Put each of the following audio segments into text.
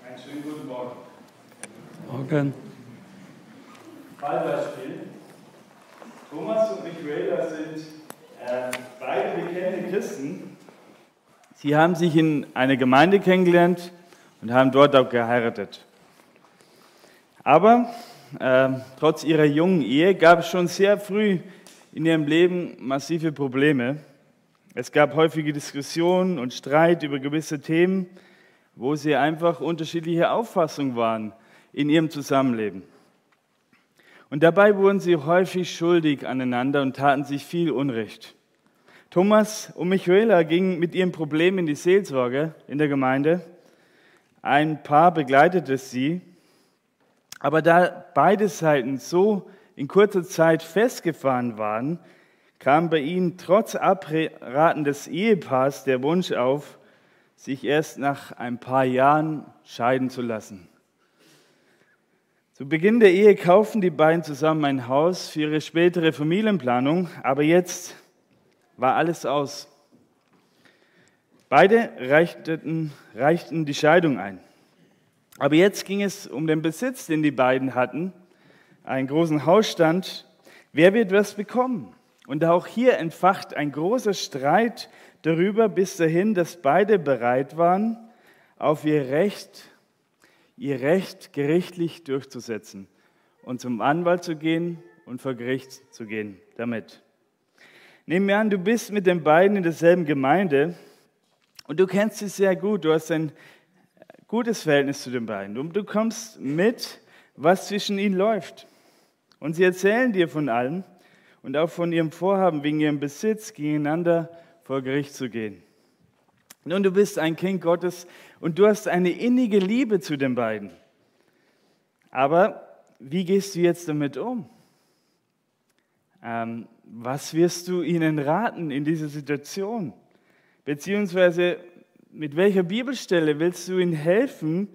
Einen schönen guten Morgen. Morgen. Fallbeispiel. Thomas und Michaela sind beide bekennende Christen. Sie haben sich in einer Gemeinde kennengelernt und haben dort auch geheiratet. Aber trotz ihrer jungen Ehe gab es schon sehr früh in ihrem Leben massive Probleme. Es gab häufige Diskussionen und Streit über gewisse Themen, wo sie einfach unterschiedliche Auffassungen waren in ihrem Zusammenleben. Und dabei wurden sie häufig schuldig aneinander und taten sich viel Unrecht. Thomas und Michaela gingen mit ihrem Problem in die Seelsorge in der Gemeinde. Ein Paar begleitete sie, aber da beide Seiten so in kurzer Zeit festgefahren waren, kam bei ihnen trotz Abraten des Ehepaars der Wunsch auf, sich erst nach ein paar Jahren scheiden zu lassen. Zu Beginn der Ehe kauften die beiden zusammen ein Haus für ihre spätere Familienplanung, aber jetzt war alles aus. Beide reichten die Scheidung ein. Aber jetzt ging es um den Besitz, den die beiden hatten, einen großen Hausstand. Wer wird was bekommen? Und auch hier entfacht ein großer Streit darüber, bis dahin, dass beide bereit waren, auf ihr Recht gerichtlich durchzusetzen und zum Anwalt zu gehen und vor Gericht zu gehen damit. Nehmen wir an, du bist mit den beiden in derselben Gemeinde und du kennst sie sehr gut, du hast ein gutes Verhältnis zu den beiden und du kommst mit, was zwischen ihnen läuft. Und sie erzählen dir von allem und auch von ihrem Vorhaben, wegen ihrem Besitz gegeneinander vor Gericht zu gehen. Nun, du bist ein Kind Gottes und du hast eine innige Liebe zu den beiden. Aber wie gehst du jetzt damit um? Was wirst du ihnen raten in dieser Situation? Beziehungsweise mit welcher Bibelstelle willst du ihnen helfen,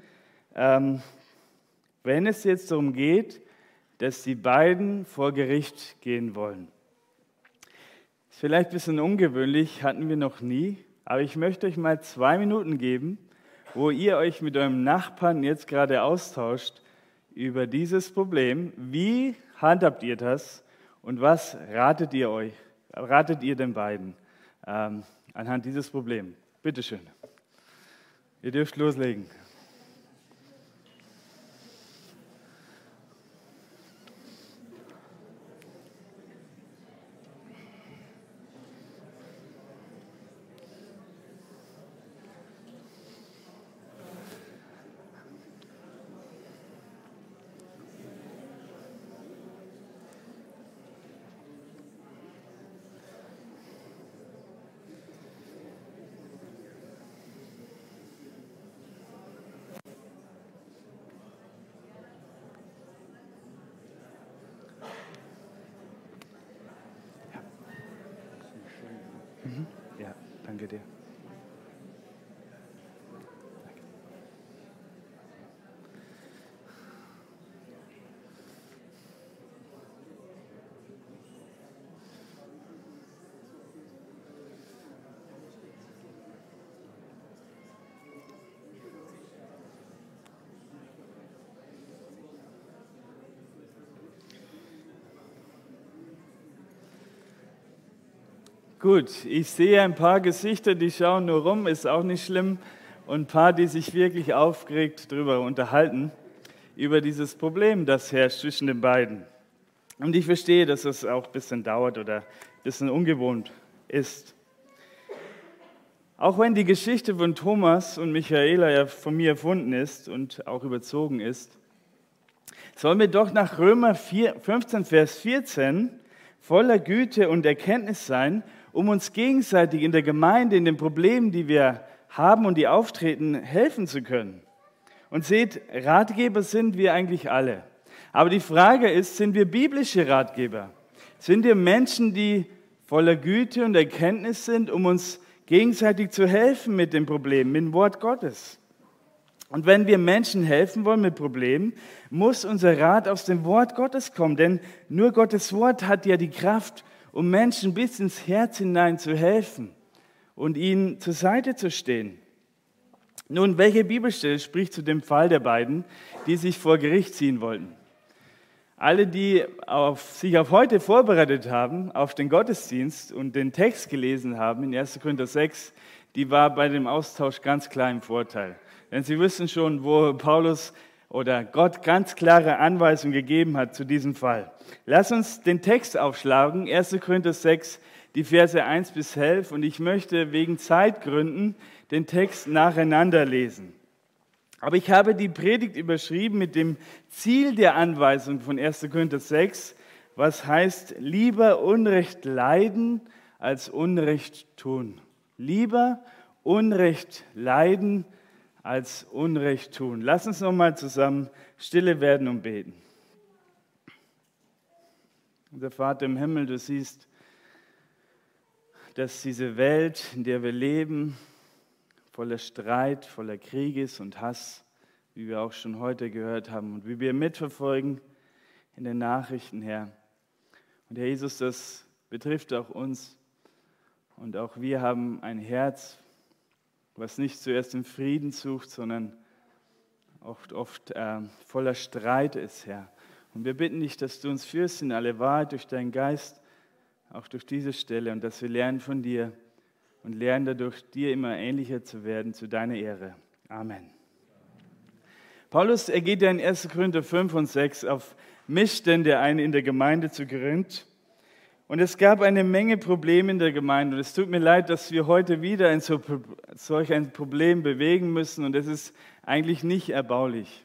wenn es jetzt darum geht, dass die beiden vor Gericht gehen wollen? Ist vielleicht ein bisschen ungewöhnlich, hatten wir noch nie, aber ich möchte euch mal 2 Minuten geben, wo ihr euch mit eurem Nachbarn jetzt gerade austauscht über dieses Problem. Wie handhabt ihr das und was ratet ihr den beiden anhand dieses Problems? Bitte schön. Ihr dürft loslegen. Ja, danke dir. Gut, ich sehe ein paar Gesichter, die schauen nur rum, ist auch nicht schlimm. Und ein paar, die sich wirklich aufgeregt darüber unterhalten, über dieses Problem, das herrscht zwischen den beiden. Und ich verstehe, dass das auch ein bisschen dauert oder ein bisschen ungewohnt ist. Auch wenn die Geschichte von Thomas und Michaela ja von mir erfunden ist und auch überzogen ist, sollen wir doch nach Römer 15, Vers 14 voller Güte und Erkenntnis sein, um uns gegenseitig in der Gemeinde, in den Problemen, die wir haben und die auftreten, helfen zu können. Und seht, Ratgeber sind wir eigentlich alle. Aber die Frage ist, sind wir biblische Ratgeber? Sind wir Menschen, die voller Güte und Erkenntnis sind, um uns gegenseitig zu helfen mit den Problemen, mit dem Wort Gottes? Und wenn wir Menschen helfen wollen mit Problemen, muss unser Rat aus dem Wort Gottes kommen, denn nur Gottes Wort hat ja die Kraft, um Menschen bis ins Herz hinein zu helfen und ihnen zur Seite zu stehen. Nun, welche Bibelstelle spricht zu dem Fall der beiden, die sich vor Gericht ziehen wollten? Alle, die sich auf heute vorbereitet haben, auf den Gottesdienst und den Text gelesen haben in 1. Korinther 6, die war bei dem Austausch ganz klar im Vorteil. Denn sie wissen schon, wo Paulus oder Gott ganz klare Anweisungen gegeben hat zu diesem Fall. Lass uns den Text aufschlagen, 1. Korinther 6, die Verse 1 bis 11. Und ich möchte wegen Zeitgründen den Text nacheinander lesen. Aber ich habe die Predigt überschrieben mit dem Ziel der Anweisung von 1. Korinther 6, was heißt, lieber Unrecht leiden als Unrecht tun. Lieber Unrecht leiden als Unrecht tun. Lass uns nochmal zusammen stille werden und beten. Unser Vater im Himmel, du siehst, dass diese Welt, in der wir leben, voller Streit, voller Krieges und Hass, wie wir auch schon heute gehört haben und wie wir mitverfolgen in den Nachrichten, Herr. Und Herr Jesus, das betrifft auch uns. Und auch wir haben ein Herz, was nicht zuerst den Frieden sucht, sondern oft voller Streit ist, Herr. Und wir bitten dich, dass du uns führst in alle Wahrheit durch deinen Geist, auch durch diese Stelle, und dass wir lernen von dir und lernen dadurch, dir immer ähnlicher zu werden, zu deiner Ehre. Amen. Paulus geht ja in 1. Korinther 5 und 6 auf Missstände ein in der Gemeinde zu Korinth. Und es gab eine Menge Probleme in der Gemeinde. Und es tut mir leid, dass wir heute wieder in solch ein Problem bewegen müssen. Und es ist eigentlich nicht erbaulich.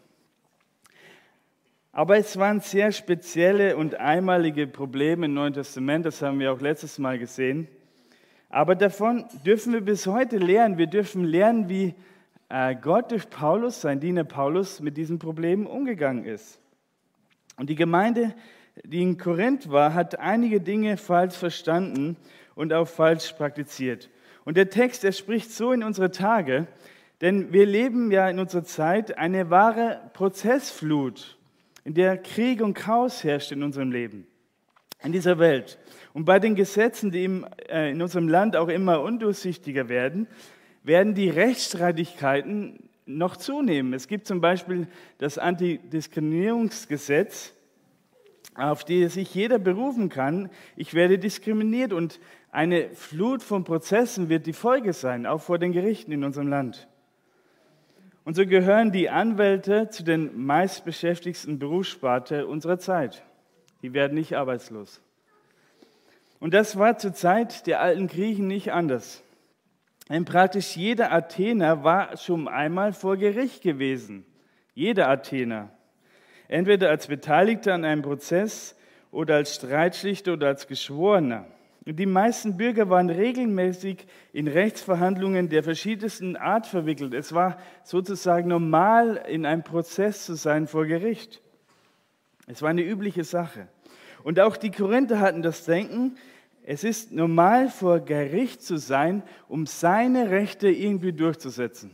Aber es waren sehr spezielle und einmalige Probleme im Neuen Testament. Das haben wir auch letztes Mal gesehen. Aber davon dürfen wir bis heute lernen. Wir dürfen lernen, wie Gott durch Paulus, sein Diener Paulus, mit diesen Problemen umgegangen ist. Und die Gemeinde, die in Korinth war, hat einige Dinge falsch verstanden und auch falsch praktiziert. Und der Text, der spricht so in unsere Tage, denn wir leben ja in unserer Zeit eine wahre Prozessflut, in der Krieg und Chaos herrscht in unserem Leben, in dieser Welt. Und bei den Gesetzen, die in unserem Land auch immer undurchsichtiger werden, werden die Rechtsstreitigkeiten noch zunehmen. Es gibt zum Beispiel das Antidiskriminierungsgesetz, auf die sich jeder berufen kann. Ich werde diskriminiert und eine Flut von Prozessen wird die Folge sein, auch vor den Gerichten in unserem Land. Und so gehören die Anwälte zu den meistbeschäftigten Berufssparte unserer Zeit. Die werden nicht arbeitslos. Und das war zur Zeit der alten Griechen nicht anders. Denn praktisch jeder Athener war schon einmal vor Gericht gewesen. Jeder Athener. Entweder als Beteiligter an einem Prozess oder als Streitschlichter oder als Geschworener. Und die meisten Bürger waren regelmäßig in Rechtsverhandlungen der verschiedensten Art verwickelt. Es war sozusagen normal, in einem Prozess zu sein vor Gericht. Es war eine übliche Sache. Und auch die Korinther hatten das Denken, es ist normal, vor Gericht zu sein, um seine Rechte irgendwie durchzusetzen.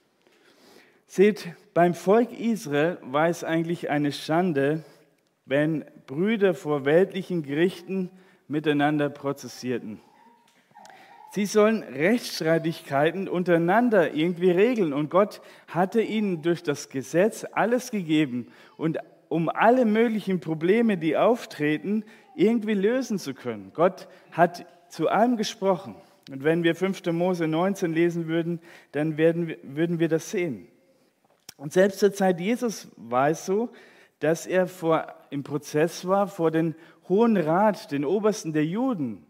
Seht, beim Volk Israel war es eigentlich eine Schande, wenn Brüder vor weltlichen Gerichten miteinander prozessierten. Sie sollen Rechtsstreitigkeiten untereinander irgendwie regeln. Und Gott hatte ihnen durch das Gesetz alles gegeben, und um alle möglichen Probleme, die auftreten, irgendwie lösen zu können. Gott hat zu allem gesprochen. Und wenn wir 5. Mose 19 lesen würden, dann würden wir das sehen. Und selbst zur Zeit Jesus war es so, dass er im Prozess war vor den Hohen Rat, den Obersten der Juden,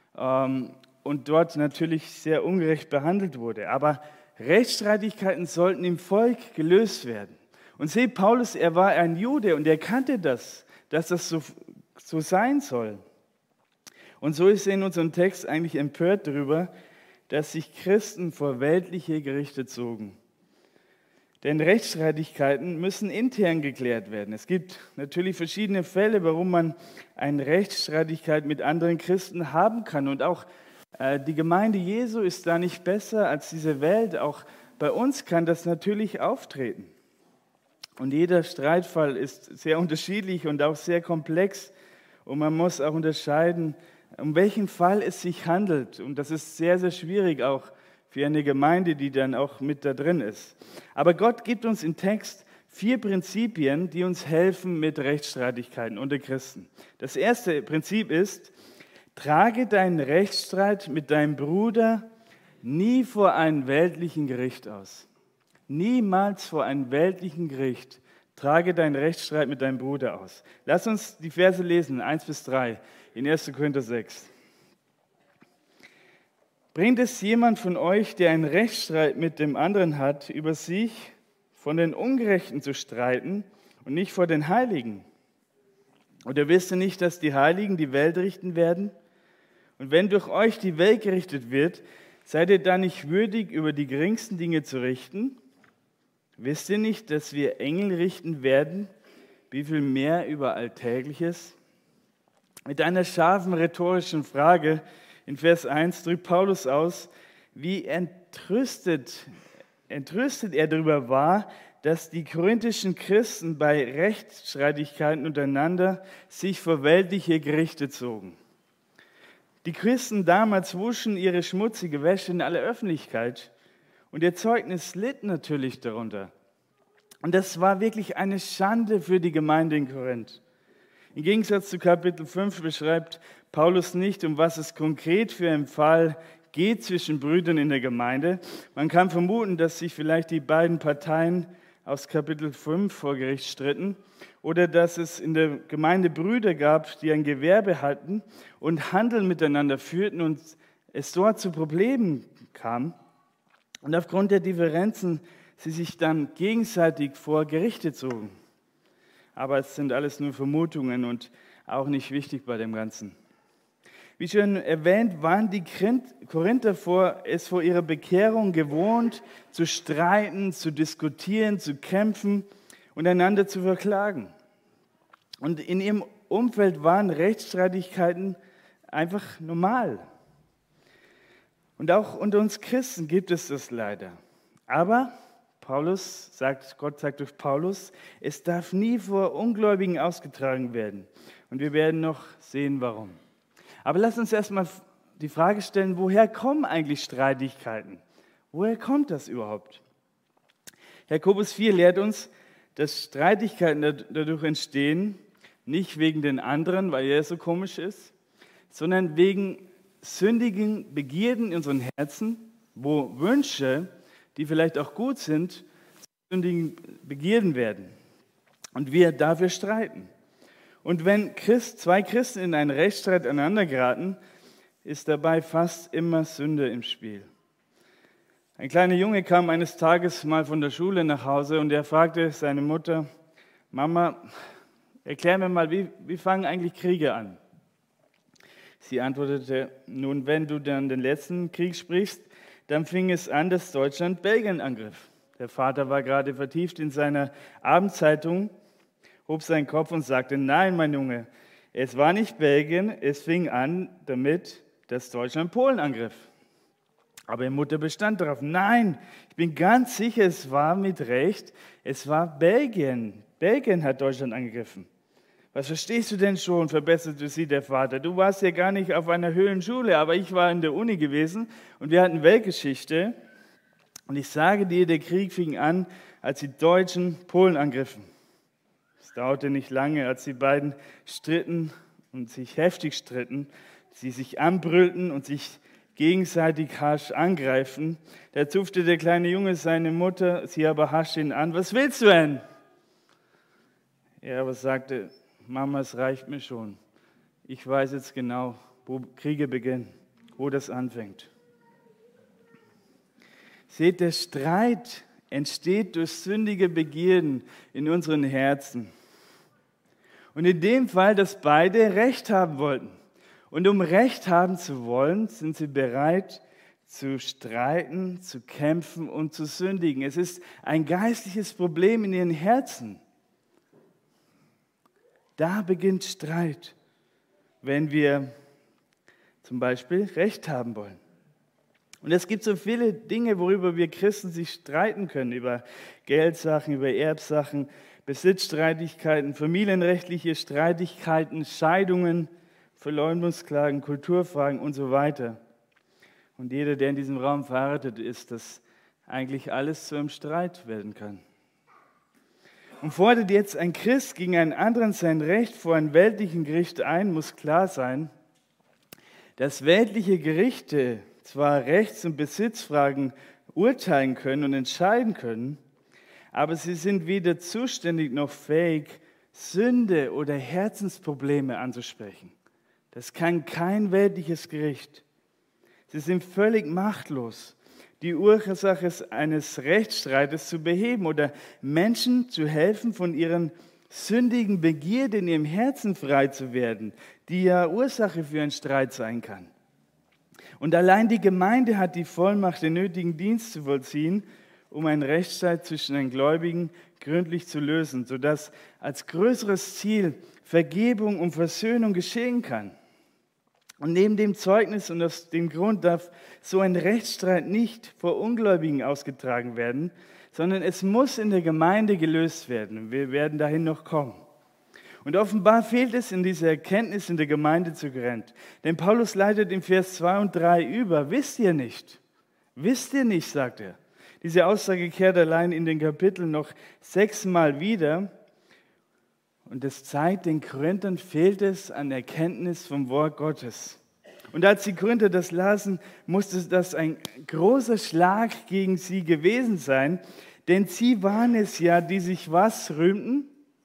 und dort natürlich sehr ungerecht behandelt wurde. Aber Rechtsstreitigkeiten sollten im Volk gelöst werden. Und seht, Paulus, er war ein Jude und er kannte das, dass das so sein soll. Und so ist er in unserem Text eigentlich empört darüber, dass sich Christen vor weltliche Gerichte zogen. Denn Rechtsstreitigkeiten müssen intern geklärt werden. Es gibt natürlich verschiedene Fälle, warum man eine Rechtsstreitigkeit mit anderen Christen haben kann. Und auch die Gemeinde Jesu ist da nicht besser als diese Welt. Auch bei uns kann das natürlich auftreten. Und jeder Streitfall ist sehr unterschiedlich und auch sehr komplex. Und man muss auch unterscheiden, um welchen Fall es sich handelt. Und das ist sehr, sehr schwierig auch für eine Gemeinde, die dann auch mit da drin ist. Aber Gott gibt uns im Text 4 Prinzipien, die uns helfen mit Rechtsstreitigkeiten unter Christen. Das erste Prinzip ist: Trage deinen Rechtsstreit mit deinem Bruder nie vor einem weltlichen Gericht aus. Niemals vor einem weltlichen Gericht. Trage deinen Rechtsstreit mit deinem Bruder aus. Lass uns die Verse lesen, 1-3 in 1. Korinther 6. Bringt es jemand von euch, der einen Rechtsstreit mit dem anderen hat, über sich von den Ungerechten zu streiten und nicht vor den Heiligen? Oder wisst ihr nicht, dass die Heiligen die Welt richten werden? Und wenn durch euch die Welt gerichtet wird, seid ihr dann nicht würdig, über die geringsten Dinge zu richten? Wisst ihr nicht, dass wir Engel richten werden? Wie viel mehr über Alltägliches? Mit einer scharfen rhetorischen Frage in Vers 1 drückt Paulus aus, wie entrüstet er darüber war, dass die korinthischen Christen bei Rechtsstreitigkeiten untereinander sich vor weltliche Gerichte zogen. Die Christen damals wuschen ihre schmutzige Wäsche in aller Öffentlichkeit und ihr Zeugnis litt natürlich darunter. Und das war wirklich eine Schande für die Gemeinde in Korinth. Im Gegensatz zu Kapitel 5 beschreibt Paulus nicht, um was es konkret für einen Fall geht zwischen Brüdern in der Gemeinde. Man kann vermuten, dass sich vielleicht die beiden Parteien aus Kapitel 5 vor Gericht stritten oder dass es in der Gemeinde Brüder gab, die ein Gewerbe hatten und Handel miteinander führten und es dort zu Problemen kam. Und aufgrund der Differenzen sie sich dann gegenseitig vor Gerichte zogen. Aber es sind alles nur Vermutungen und auch nicht wichtig bei dem Ganzen. Wie schon erwähnt, waren die Korinther es vor ihrer Bekehrung gewohnt, zu streiten, zu diskutieren, zu kämpfen und einander zu verklagen. Und in ihrem Umfeld waren Rechtsstreitigkeiten einfach normal. Und auch unter uns Christen gibt es das leider. Aber Gott sagt durch Paulus, es darf nie vor Ungläubigen ausgetragen werden. Und wir werden noch sehen, warum. Aber lass uns erstmal die Frage stellen, woher kommen eigentlich Streitigkeiten? Woher kommt das überhaupt? Jakobus 4 lehrt uns, dass Streitigkeiten dadurch entstehen, nicht wegen den anderen, weil er so komisch ist, sondern wegen sündigen Begierden in unseren Herzen, wo Wünsche, die vielleicht auch gut sind, zu sündigen Begierden werden und wir dafür streiten. Und wenn zwei Christen in einen Rechtsstreit aneinander geraten, ist dabei fast immer Sünde im Spiel. Ein kleiner Junge kam eines Tages mal von der Schule nach Hause und er fragte seine Mutter: Mama, erklär mir mal, wie fangen eigentlich Kriege an? Sie antwortete: Nun, wenn du dann den letzten Krieg sprichst, dann fing es an, dass Deutschland Belgien angriff. Der Vater war gerade vertieft in seiner Abendzeitung, hob seinen Kopf und sagte: Nein, mein Junge, es war nicht Belgien, es fing an damit, dass Deutschland Polen angriff. Aber die Mutter bestand darauf: Nein, ich bin ganz sicher, es war mit Recht, es war Belgien. Belgien hat Deutschland angegriffen. Was verstehst du denn schon, verbesserte sie der Vater. Du warst ja gar nicht auf einer Höhlenschule, aber ich war in der Uni gewesen und wir hatten Weltgeschichte. Und ich sage dir, der Krieg fing an, als die Deutschen Polen angriffen. Es dauerte nicht lange, als die beiden stritten und sich heftig stritten, sie sich anbrüllten und sich gegenseitig harsch angreifen. Da zupfte der kleine Junge seine Mutter, sie aber haschte ihn an: Was willst du denn? Er aber sagte: Mama, es reicht mir schon. Ich weiß jetzt genau, wo Kriege beginnen, wo das anfängt. Seht, der Streit entsteht durch sündige Begierden in unseren Herzen. Und in dem Fall, dass beide Recht haben wollten. Und um Recht haben zu wollen, sind sie bereit zu streiten, zu kämpfen und zu sündigen. Es ist ein geistliches Problem in ihren Herzen. Da beginnt Streit, wenn wir zum Beispiel Recht haben wollen. Und es gibt so viele Dinge, worüber wir Christen sich streiten können, über Geldsachen, über Erbsachen, Besitzstreitigkeiten, familienrechtliche Streitigkeiten, Scheidungen, Verleumdungsklagen, Kulturfragen und so weiter. Und jeder, der in diesem Raum verheiratet ist, dass eigentlich alles zu einem Streit werden kann. Und fordert jetzt ein Christ gegen einen anderen sein Recht vor einem weltlichen Gericht ein, muss klar sein, dass weltliche Gerichte zwar Rechts- und Besitzfragen urteilen können und entscheiden können, aber sie sind weder zuständig noch fähig, Sünde oder Herzensprobleme anzusprechen. Das kann kein weltliches Gericht. Sie sind völlig machtlos, die Ursache eines Rechtsstreites zu beheben oder Menschen zu helfen, von ihren sündigen Begierde in ihrem Herzen frei zu werden, die ja Ursache für einen Streit sein kann. Und allein die Gemeinde hat die Vollmacht, den nötigen Dienst zu vollziehen, um einen Rechtsstreit zwischen den Gläubigen gründlich zu lösen, sodass als größeres Ziel Vergebung und Versöhnung geschehen kann. Und neben dem Zeugnis und aus dem Grund darf so ein Rechtsstreit nicht vor Ungläubigen ausgetragen werden, sondern es muss in der Gemeinde gelöst werden. Und wir werden dahin noch kommen. Und offenbar fehlt es in dieser Erkenntnis in der Gemeinde zu Korinth. Denn Paulus leitet in Vers 2 und 3 über. Wisst ihr nicht? Wisst ihr nicht, sagt er. Diese Aussage kehrt allein in den Kapiteln noch 6-mal wieder. Und es zeigt, den Korinthern fehlt es an Erkenntnis vom Wort Gottes. Und als die Korinther das lasen, musste das ein großer Schlag gegen sie gewesen sein, denn sie waren es ja, die sich was rühmten?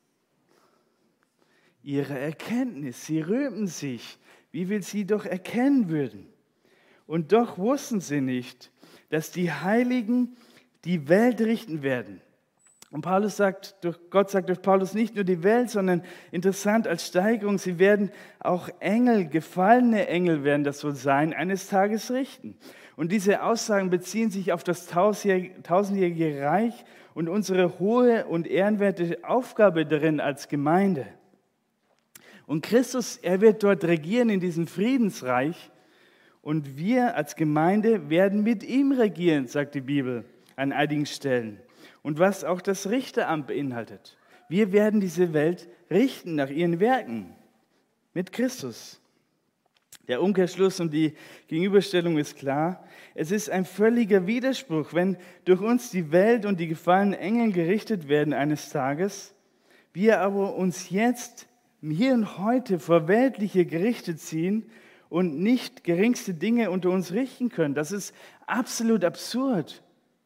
Ihre Erkenntnis. Sie rühmten sich, wie wir sie doch erkennen würden. Und doch wussten sie nicht, dass die Heiligen die Welt richten werden. Und Gott sagt durch Paulus nicht nur die Welt, sondern interessant als Steigerung, sie werden auch Engel, gefallene Engel werden das wohl sein, eines Tages richten. Und diese Aussagen beziehen sich auf das tausendjährige Reich und unsere hohe und ehrenwerte Aufgabe darin als Gemeinde. Und Christus, er wird dort regieren in diesem Friedensreich und wir als Gemeinde werden mit ihm regieren, sagt die Bibel an einigen Stellen. Und was auch das Richteramt beinhaltet. Wir werden diese Welt richten nach ihren Werken mit Christus. Der Umkehrschluss und die Gegenüberstellung ist klar. Es ist ein völliger Widerspruch, wenn durch uns die Welt und die gefallenen Engel gerichtet werden eines Tages, wir aber uns jetzt hier und heute vor weltliche Gerichte ziehen und nicht geringste Dinge unter uns richten können. Das ist absolut absurd.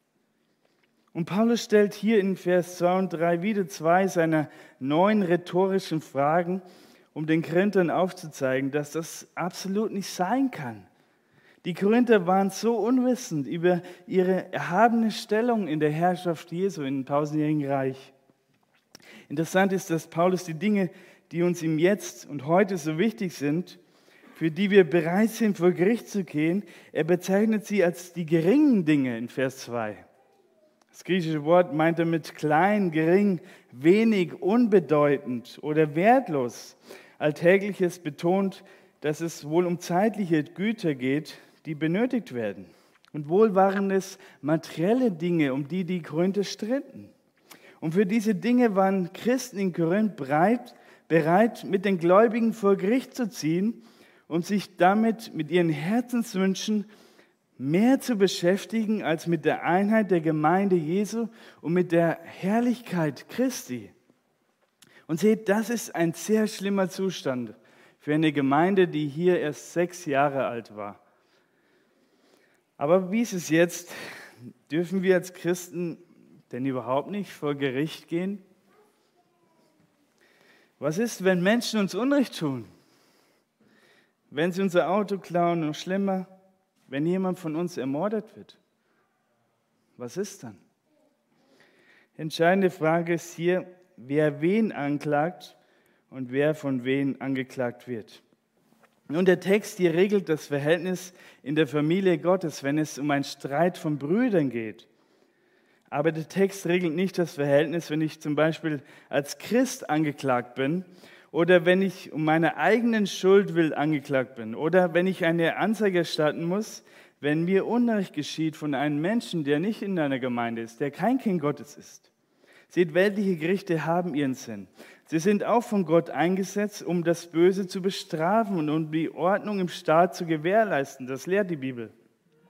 Und Paulus stellt hier in Vers 2 und 3 wieder 2 seiner neuen rhetorischen Fragen, um den Korinthern aufzuzeigen, dass das absolut nicht sein kann. Die Korinther waren so unwissend über ihre erhabene Stellung in der Herrschaft Jesu im tausendjährigen Reich. Interessant ist, dass Paulus die Dinge, die uns im Jetzt und heute so wichtig sind, für die wir bereit sind, vor Gericht zu gehen, er bezeichnet sie als die geringen Dinge in Vers 2. Das griechische Wort meint damit klein, gering, wenig, unbedeutend oder wertlos. Alltägliches betont, dass es wohl um zeitliche Güter geht, die benötigt werden. Und wohl waren es materielle Dinge, um die die Korinther stritten. Und für diese Dinge waren Christen in Korinth bereit, mit den Gläubigen vor Gericht zu ziehen, um sich damit mit ihren Herzenswünschen mehr zu beschäftigen als mit der Einheit der Gemeinde Jesu und mit der Herrlichkeit Christi. Und seht, das ist ein sehr schlimmer Zustand für eine Gemeinde, die hier erst 6 Jahre alt war. Aber wie ist es jetzt? Dürfen wir als Christen denn überhaupt nicht vor Gericht gehen? Was ist, wenn Menschen uns Unrecht tun? Wenn sie unser Auto klauen, noch schlimmer, wenn jemand von uns ermordet wird? Was ist dann? Entscheidende Frage ist hier, wer wen anklagt und wer von wen angeklagt wird. Nun, der Text hier regelt das Verhältnis in der Familie Gottes, wenn es um einen Streit von Brüdern geht. Aber der Text regelt nicht das Verhältnis, wenn ich zum Beispiel als Christ angeklagt bin oder wenn ich um meine eigenen Schuld willen angeklagt bin oder wenn ich eine Anzeige erstatten muss, wenn mir Unrecht geschieht von einem Menschen, der nicht in einer Gemeinde ist, der kein Kind Gottes ist. Seht, weltliche Gerichte haben ihren Sinn. Sie sind auch von Gott eingesetzt, um das Böse zu bestrafen und um die Ordnung im Staat zu gewährleisten. Das lehrt die Bibel.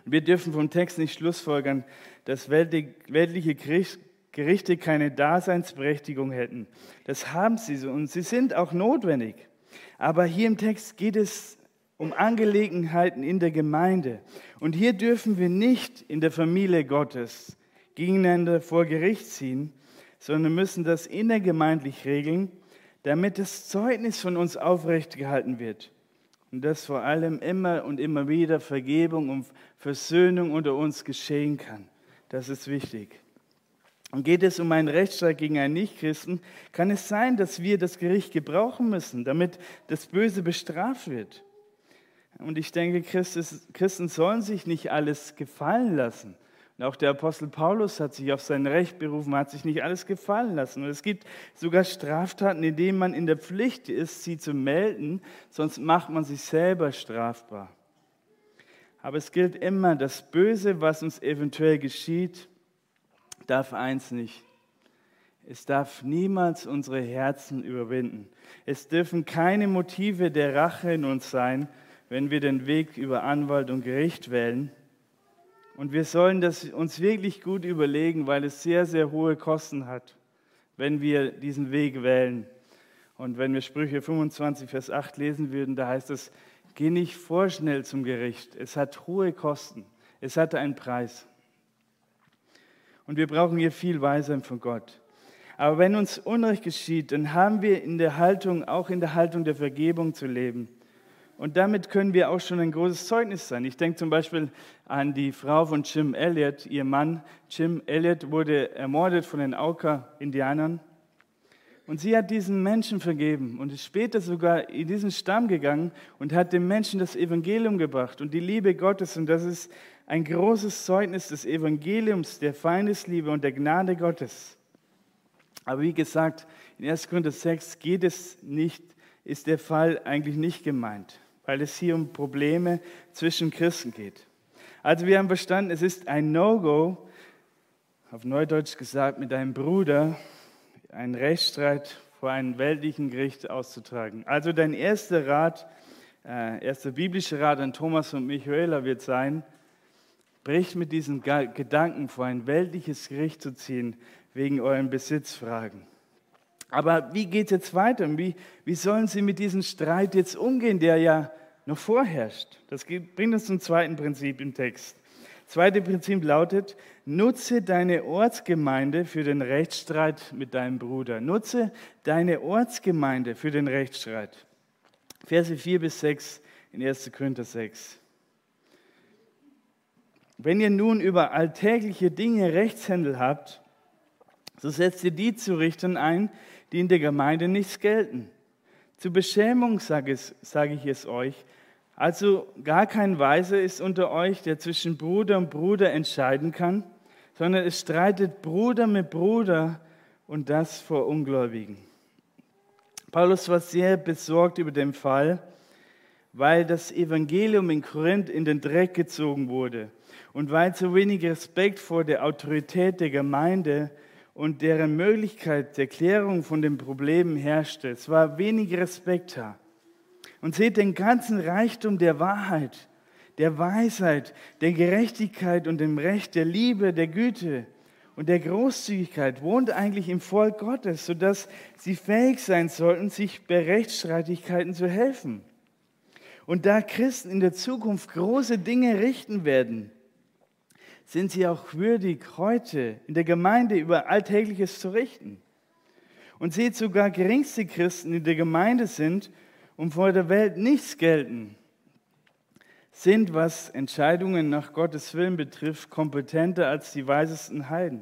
Und wir dürfen vom Text nicht schlussfolgern, dass weltliche Gerichte keine Daseinsberechtigung hätten. Das haben sie so und sie sind auch notwendig. Aber hier im Text geht es um Angelegenheiten in der Gemeinde. Und hier dürfen wir nicht in der Familie Gottes gegeneinander vor Gericht ziehen, sondern müssen das innergemeindlich regeln, damit das Zeugnis von uns aufrechtgehalten wird. Und dass vor allem immer und immer wieder Vergebung und Versöhnung unter uns geschehen kann. Das ist wichtig. Und geht es um einen Rechtsstreit gegen einen Nichtchristen, kann es sein, dass wir das Gericht gebrauchen müssen, damit das Böse bestraft wird. Und ich denke, Christen sollen sich nicht alles gefallen lassen. Und auch der Apostel Paulus hat sich auf sein Recht berufen, hat sich nicht alles gefallen lassen. Und es gibt sogar Straftaten, in denen man in der Pflicht ist, sie zu melden, sonst macht man sich selber strafbar. Aber es gilt immer, das Böse, was uns eventuell geschieht, darf eins nicht. Es darf niemals unsere Herzen überwinden. Es dürfen keine Motive der Rache in uns sein, wenn wir den Weg über Anwalt und Gericht wählen. Und wir sollen das uns wirklich gut überlegen, weil es sehr, sehr hohe Kosten hat, wenn wir diesen Weg wählen. Und wenn wir Sprüche 25, Vers 8 lesen würden, da heißt es, geh nicht vorschnell zum Gericht. Es hat hohe Kosten. Es hat einen Preis. Und wir brauchen hier viel Weisheit von Gott. Aber wenn uns Unrecht geschieht, dann haben wir auch in der Haltung der Vergebung zu leben. Und damit können wir auch schon ein großes Zeugnis sein. Ich denke zum Beispiel an die Frau von Jim Elliot. Ihr Mann Jim Elliot wurde ermordet von den Auca-Indianern. Und sie hat diesen Menschen vergeben und ist später sogar in diesen Stamm gegangen und hat dem Menschen das Evangelium gebracht und die Liebe Gottes. Und das ist ein großes Zeugnis des Evangeliums, der Feindesliebe und der Gnade Gottes. Aber wie gesagt, in 1. Korinther 6 geht es nicht, ist der Fall eigentlich nicht gemeint, weil es hier um Probleme zwischen Christen geht. Also wir haben verstanden, es ist ein No-Go, auf Neudeutsch gesagt, mit deinem Bruder einen Rechtsstreit vor einem weltlichen Gericht auszutragen. Also dein erster biblischer Rat an Thomas und Michaela wird sein, bricht mit diesem Gedanken vor ein weltliches Gericht zu ziehen, wegen euren Besitzfragen. Aber wie geht es jetzt weiter? Wie sollen sie mit diesem Streit jetzt umgehen, der ja noch vorherrscht? Das bringt uns zum zweiten Prinzip im Text. Das zweite Prinzip lautet, nutze deine Ortsgemeinde für den Rechtsstreit mit deinem Bruder. Nutze deine Ortsgemeinde für den Rechtsstreit. Verse 4 bis 6 in 1. Korinther 6. Wenn ihr nun über alltägliche Dinge Rechtshändel habt, so setzt ihr die zu Richtern ein, die in der Gemeinde nichts gelten. Zur Beschämung sage ich es euch. Also gar kein Weiser ist unter euch, der zwischen Bruder und Bruder entscheiden kann, sondern es streitet Bruder mit Bruder und das vor Ungläubigen. Paulus war sehr besorgt über den Fall, weil das Evangelium in Korinth in den Dreck gezogen wurde und weil so wenig Respekt vor der Autorität der Gemeinde und deren Möglichkeit der Klärung von den Problemen herrschte. Es war wenig Respekt da. Und seht den ganzen Reichtum der Wahrheit, der Weisheit, der Gerechtigkeit und dem Recht, der Liebe, der Güte und der Großzügigkeit wohnt eigentlich im Volk Gottes, sodass sie fähig sein sollten, sich bei Rechtsstreitigkeiten zu helfen. Und da Christen in der Zukunft große Dinge richten werden, sind sie auch würdig, heute in der Gemeinde über Alltägliches zu richten. Und seht, sogar geringste Christen, die in der Gemeinde sind und vor der Welt nichts gelten, sind, was Entscheidungen nach Gottes Willen betrifft, kompetenter als die weisesten Heiden.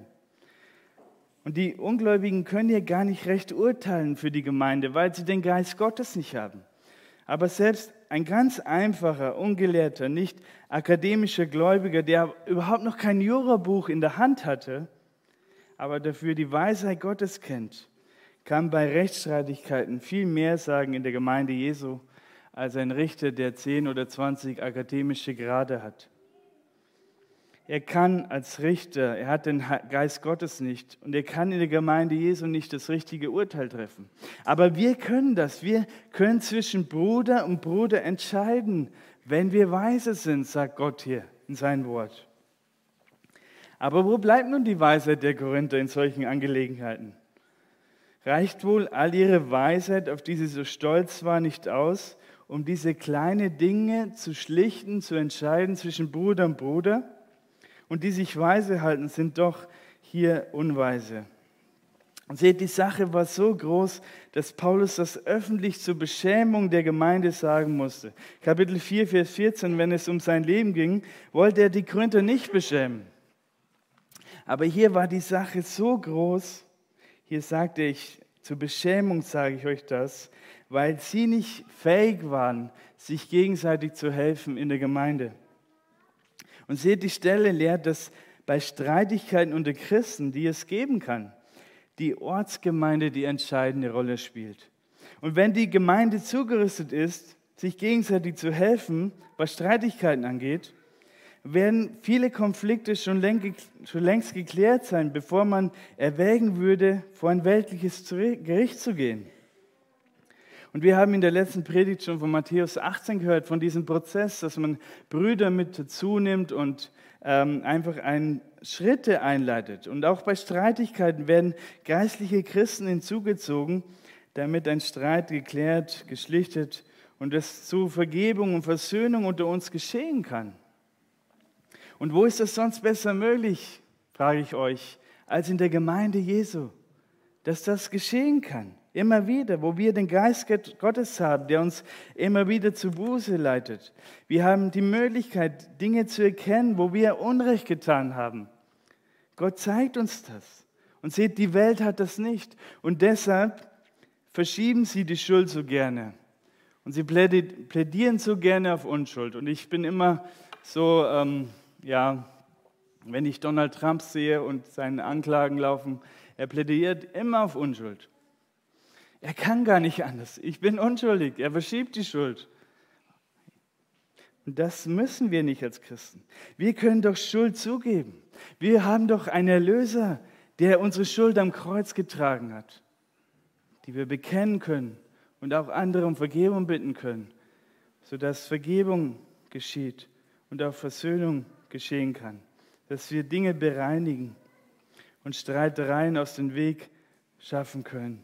Und die Ungläubigen können ja gar nicht recht urteilen für die Gemeinde, weil sie den Geist Gottes nicht haben. Aber selbst ein ganz einfacher, ungelehrter, nicht akademischer Gläubiger, der überhaupt noch kein Jurabuch in der Hand hatte, aber dafür die Weisheit Gottes kennt, kann bei Rechtsstreitigkeiten viel mehr sagen in der Gemeinde Jesu, als ein Richter, der 10 oder 20 akademische Grade hat. Er kann als Richter, er hat den Geist Gottes nicht und er kann in der Gemeinde Jesu nicht das richtige Urteil treffen. Aber wir können das, wir können zwischen Bruder und Bruder entscheiden, wenn wir weise sind, sagt Gott hier in sein Wort. Aber wo bleibt nun die Weisheit der Korinther in solchen Angelegenheiten? Reicht wohl all ihre Weisheit, auf die sie so stolz war, nicht aus, um diese kleinen Dinge zu schlichten, zu entscheiden zwischen Bruder und Bruder? Und die sich weise halten, sind doch hier unweise. Und seht, die Sache war so groß, dass Paulus das öffentlich zur Beschämung der Gemeinde sagen musste. Kapitel 4, Vers 14, wenn es um sein Leben ging, wollte er die Korinther nicht beschämen. Aber hier war die Sache so groß, hier sagte ich, zur Beschämung sage ich euch das, weil sie nicht fähig waren, sich gegenseitig zu helfen in der Gemeinde. Und seht, die Stelle lehrt, dass bei Streitigkeiten unter Christen, die es geben kann, die Ortsgemeinde die entscheidende Rolle spielt. Und wenn die Gemeinde zugerüstet ist, sich gegenseitig zu helfen, was Streitigkeiten angeht, werden viele Konflikte schon längst geklärt sein, bevor man erwägen würde, vor ein weltliches Gericht zu gehen. Und wir haben in der letzten Predigt schon von Matthäus 18 gehört, von diesem Prozess, dass man Brüder mit dazu nimmt und einfach Schritte einleitet. Und auch bei Streitigkeiten werden geistliche Christen hinzugezogen, damit ein Streit geklärt, geschlichtet und es zu Vergebung und Versöhnung unter uns geschehen kann. Und wo ist das sonst besser möglich, frage ich euch, als in der Gemeinde Jesu, dass das geschehen kann. Immer wieder, wo wir den Geist Gottes haben, der uns immer wieder zu Buße leitet. Wir haben die Möglichkeit, Dinge zu erkennen, wo wir Unrecht getan haben. Gott zeigt uns das. Und seht, die Welt hat das nicht. Und deshalb verschieben sie die Schuld so gerne. Und sie plädieren so gerne auf Unschuld. Und ich bin immer so, wenn ich Donald Trump sehe und seine Anklagen laufen, er plädiert immer auf Unschuld. Er kann gar nicht anders. Ich bin unschuldig. Er verschiebt die Schuld. Und das müssen wir nicht als Christen. Wir können doch Schuld zugeben. Wir haben doch einen Erlöser, der unsere Schuld am Kreuz getragen hat, die wir bekennen können und auch andere um Vergebung bitten können, sodass Vergebung geschieht und auch Versöhnung geschehen kann, dass wir Dinge bereinigen und Streitereien aus dem Weg schaffen können.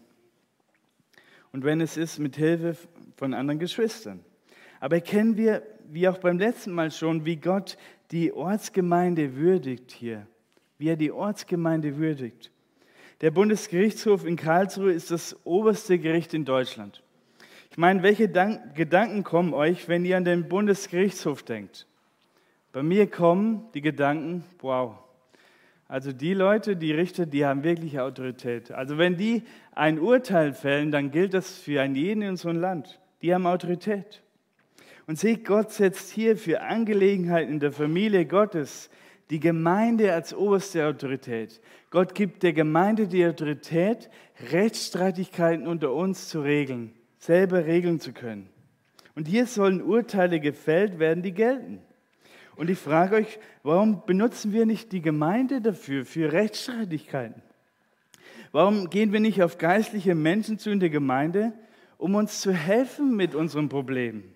Und wenn es ist, mit Hilfe von anderen Geschwistern. Aber erkennen wir, wie auch beim letzten Mal schon, wie Gott die Ortsgemeinde würdigt hier. Wie er die Ortsgemeinde würdigt. Der Bundesgerichtshof in Karlsruhe ist das oberste Gericht in Deutschland. Ich meine, welche Gedanken kommen euch, wenn ihr an den Bundesgerichtshof denkt? Bei mir kommen die Gedanken, wow. Also die Leute, die Richter, die haben wirklich Autorität. Also wenn die ein Urteil fällen, dann gilt das für jeden in unserem Land. Die haben Autorität. Und seht, Gott setzt hier für Angelegenheiten in der Familie Gottes die Gemeinde als oberste Autorität. Gott gibt der Gemeinde die Autorität, Rechtsstreitigkeiten unter uns zu regeln, selber regeln zu können. Und hier sollen Urteile gefällt werden, die gelten. Und ich frage euch, warum benutzen wir nicht die Gemeinde dafür, für Rechtsstreitigkeiten? Warum gehen wir nicht auf geistliche Menschen zu in der Gemeinde, um uns zu helfen mit unseren Problemen?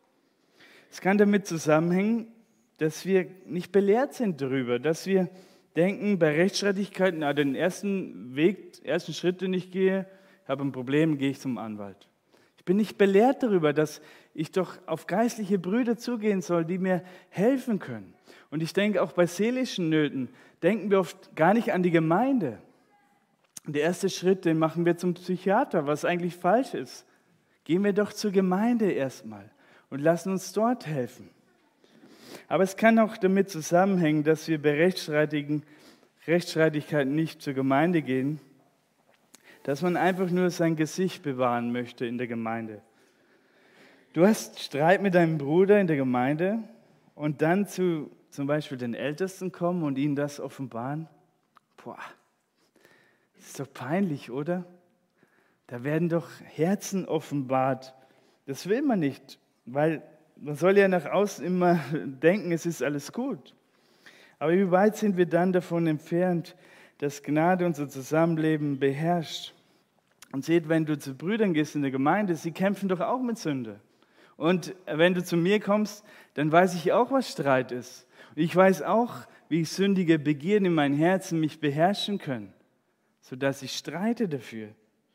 Es kann damit zusammenhängen, dass wir nicht belehrt sind darüber, dass wir denken, bei Rechtsstreitigkeiten, den ersten Schritt, den ich gehe, habe ein Problem, gehe ich zum Anwalt. Ich bin nicht belehrt darüber, dass ich doch auf geistliche Brüder zugehen soll, die mir helfen können. Und ich denke, auch bei seelischen Nöten denken wir oft gar nicht an die Gemeinde. Der erste Schritt, den machen wir zum Psychiater, was eigentlich falsch ist. Gehen wir doch zur Gemeinde erstmal und lassen uns dort helfen. Aber es kann auch damit zusammenhängen, dass wir bei Rechtsstreitigkeiten nicht zur Gemeinde gehen, dass man einfach nur sein Gesicht bewahren möchte in der Gemeinde. Du hast Streit mit deinem Bruder in der Gemeinde und dann zu zum Beispiel den Ältesten kommen und ihnen das offenbaren. Boah, das ist doch peinlich, oder? Da werden doch Herzen offenbart. Das will man nicht, weil man soll ja nach außen immer denken, es ist alles gut. Aber wie weit sind wir dann davon entfernt, dass Gnade unser Zusammenleben beherrscht? Und seht, wenn du zu Brüdern gehst in der Gemeinde, sie kämpfen doch auch mit Sünde. Und wenn du zu mir kommst, dann weiß ich auch, was Streit ist. Ich weiß auch, wie sündige Begierden in meinem Herzen mich beherrschen können, sodass ich streite dafür.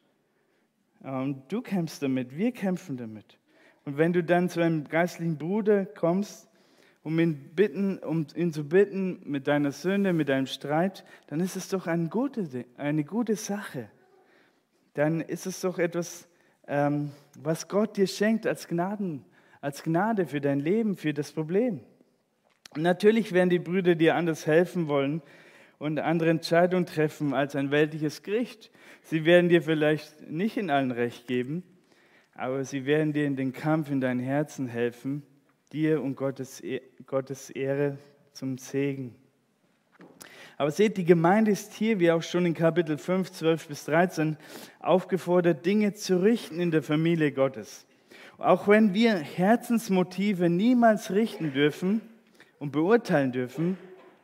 Und du kämpfst damit, wir kämpfen damit. Und wenn du dann zu einem geistlichen Bruder kommst, um ihn zu bitten mit deiner Sünde, mit deinem Streit, dann ist es doch eine gute Sache. Dann ist es doch etwas, was Gott dir schenkt als Gnade für dein Leben, für das Problem. Und natürlich werden die Brüder dir anders helfen wollen und andere Entscheidungen treffen als ein weltliches Gericht. Sie werden dir vielleicht nicht in allen Recht geben, aber sie werden dir in den Kampf in dein Herzen helfen, dir und Gottes Ehre zum Segen. Aber seht, die Gemeinde ist hier, wie auch schon in Kapitel 5, 12 bis 13, aufgefordert, Dinge zu richten in der Familie Gottes. Auch wenn wir Herzensmotive niemals richten dürfen und beurteilen dürfen,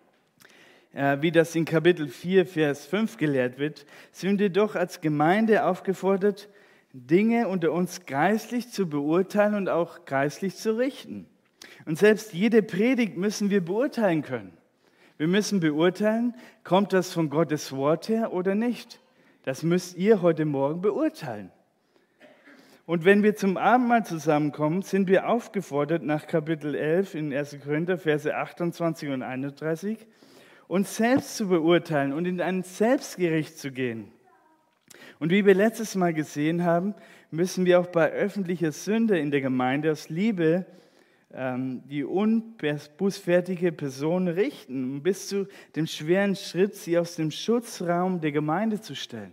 wie das in Kapitel 4, Vers 5 gelehrt wird, sind wir doch als Gemeinde aufgefordert, Dinge unter uns geistlich zu beurteilen und auch geistlich zu richten. Und selbst jede Predigt müssen wir beurteilen können. Wir müssen beurteilen, kommt das von Gottes Wort her oder nicht. Das müsst ihr heute Morgen beurteilen. Und wenn wir zum Abendmahl zusammenkommen, sind wir aufgefordert, nach Kapitel 11 in 1. Korinther, Verse 28 und 31, uns selbst zu beurteilen und in ein Selbstgericht zu gehen. Und wie wir letztes Mal gesehen haben, müssen wir auch bei öffentlicher Sünde in der Gemeinde aus Liebe die unbußfertige Person richten, um bis zu dem schweren Schritt, sie aus dem Schutzraum der Gemeinde zu stellen.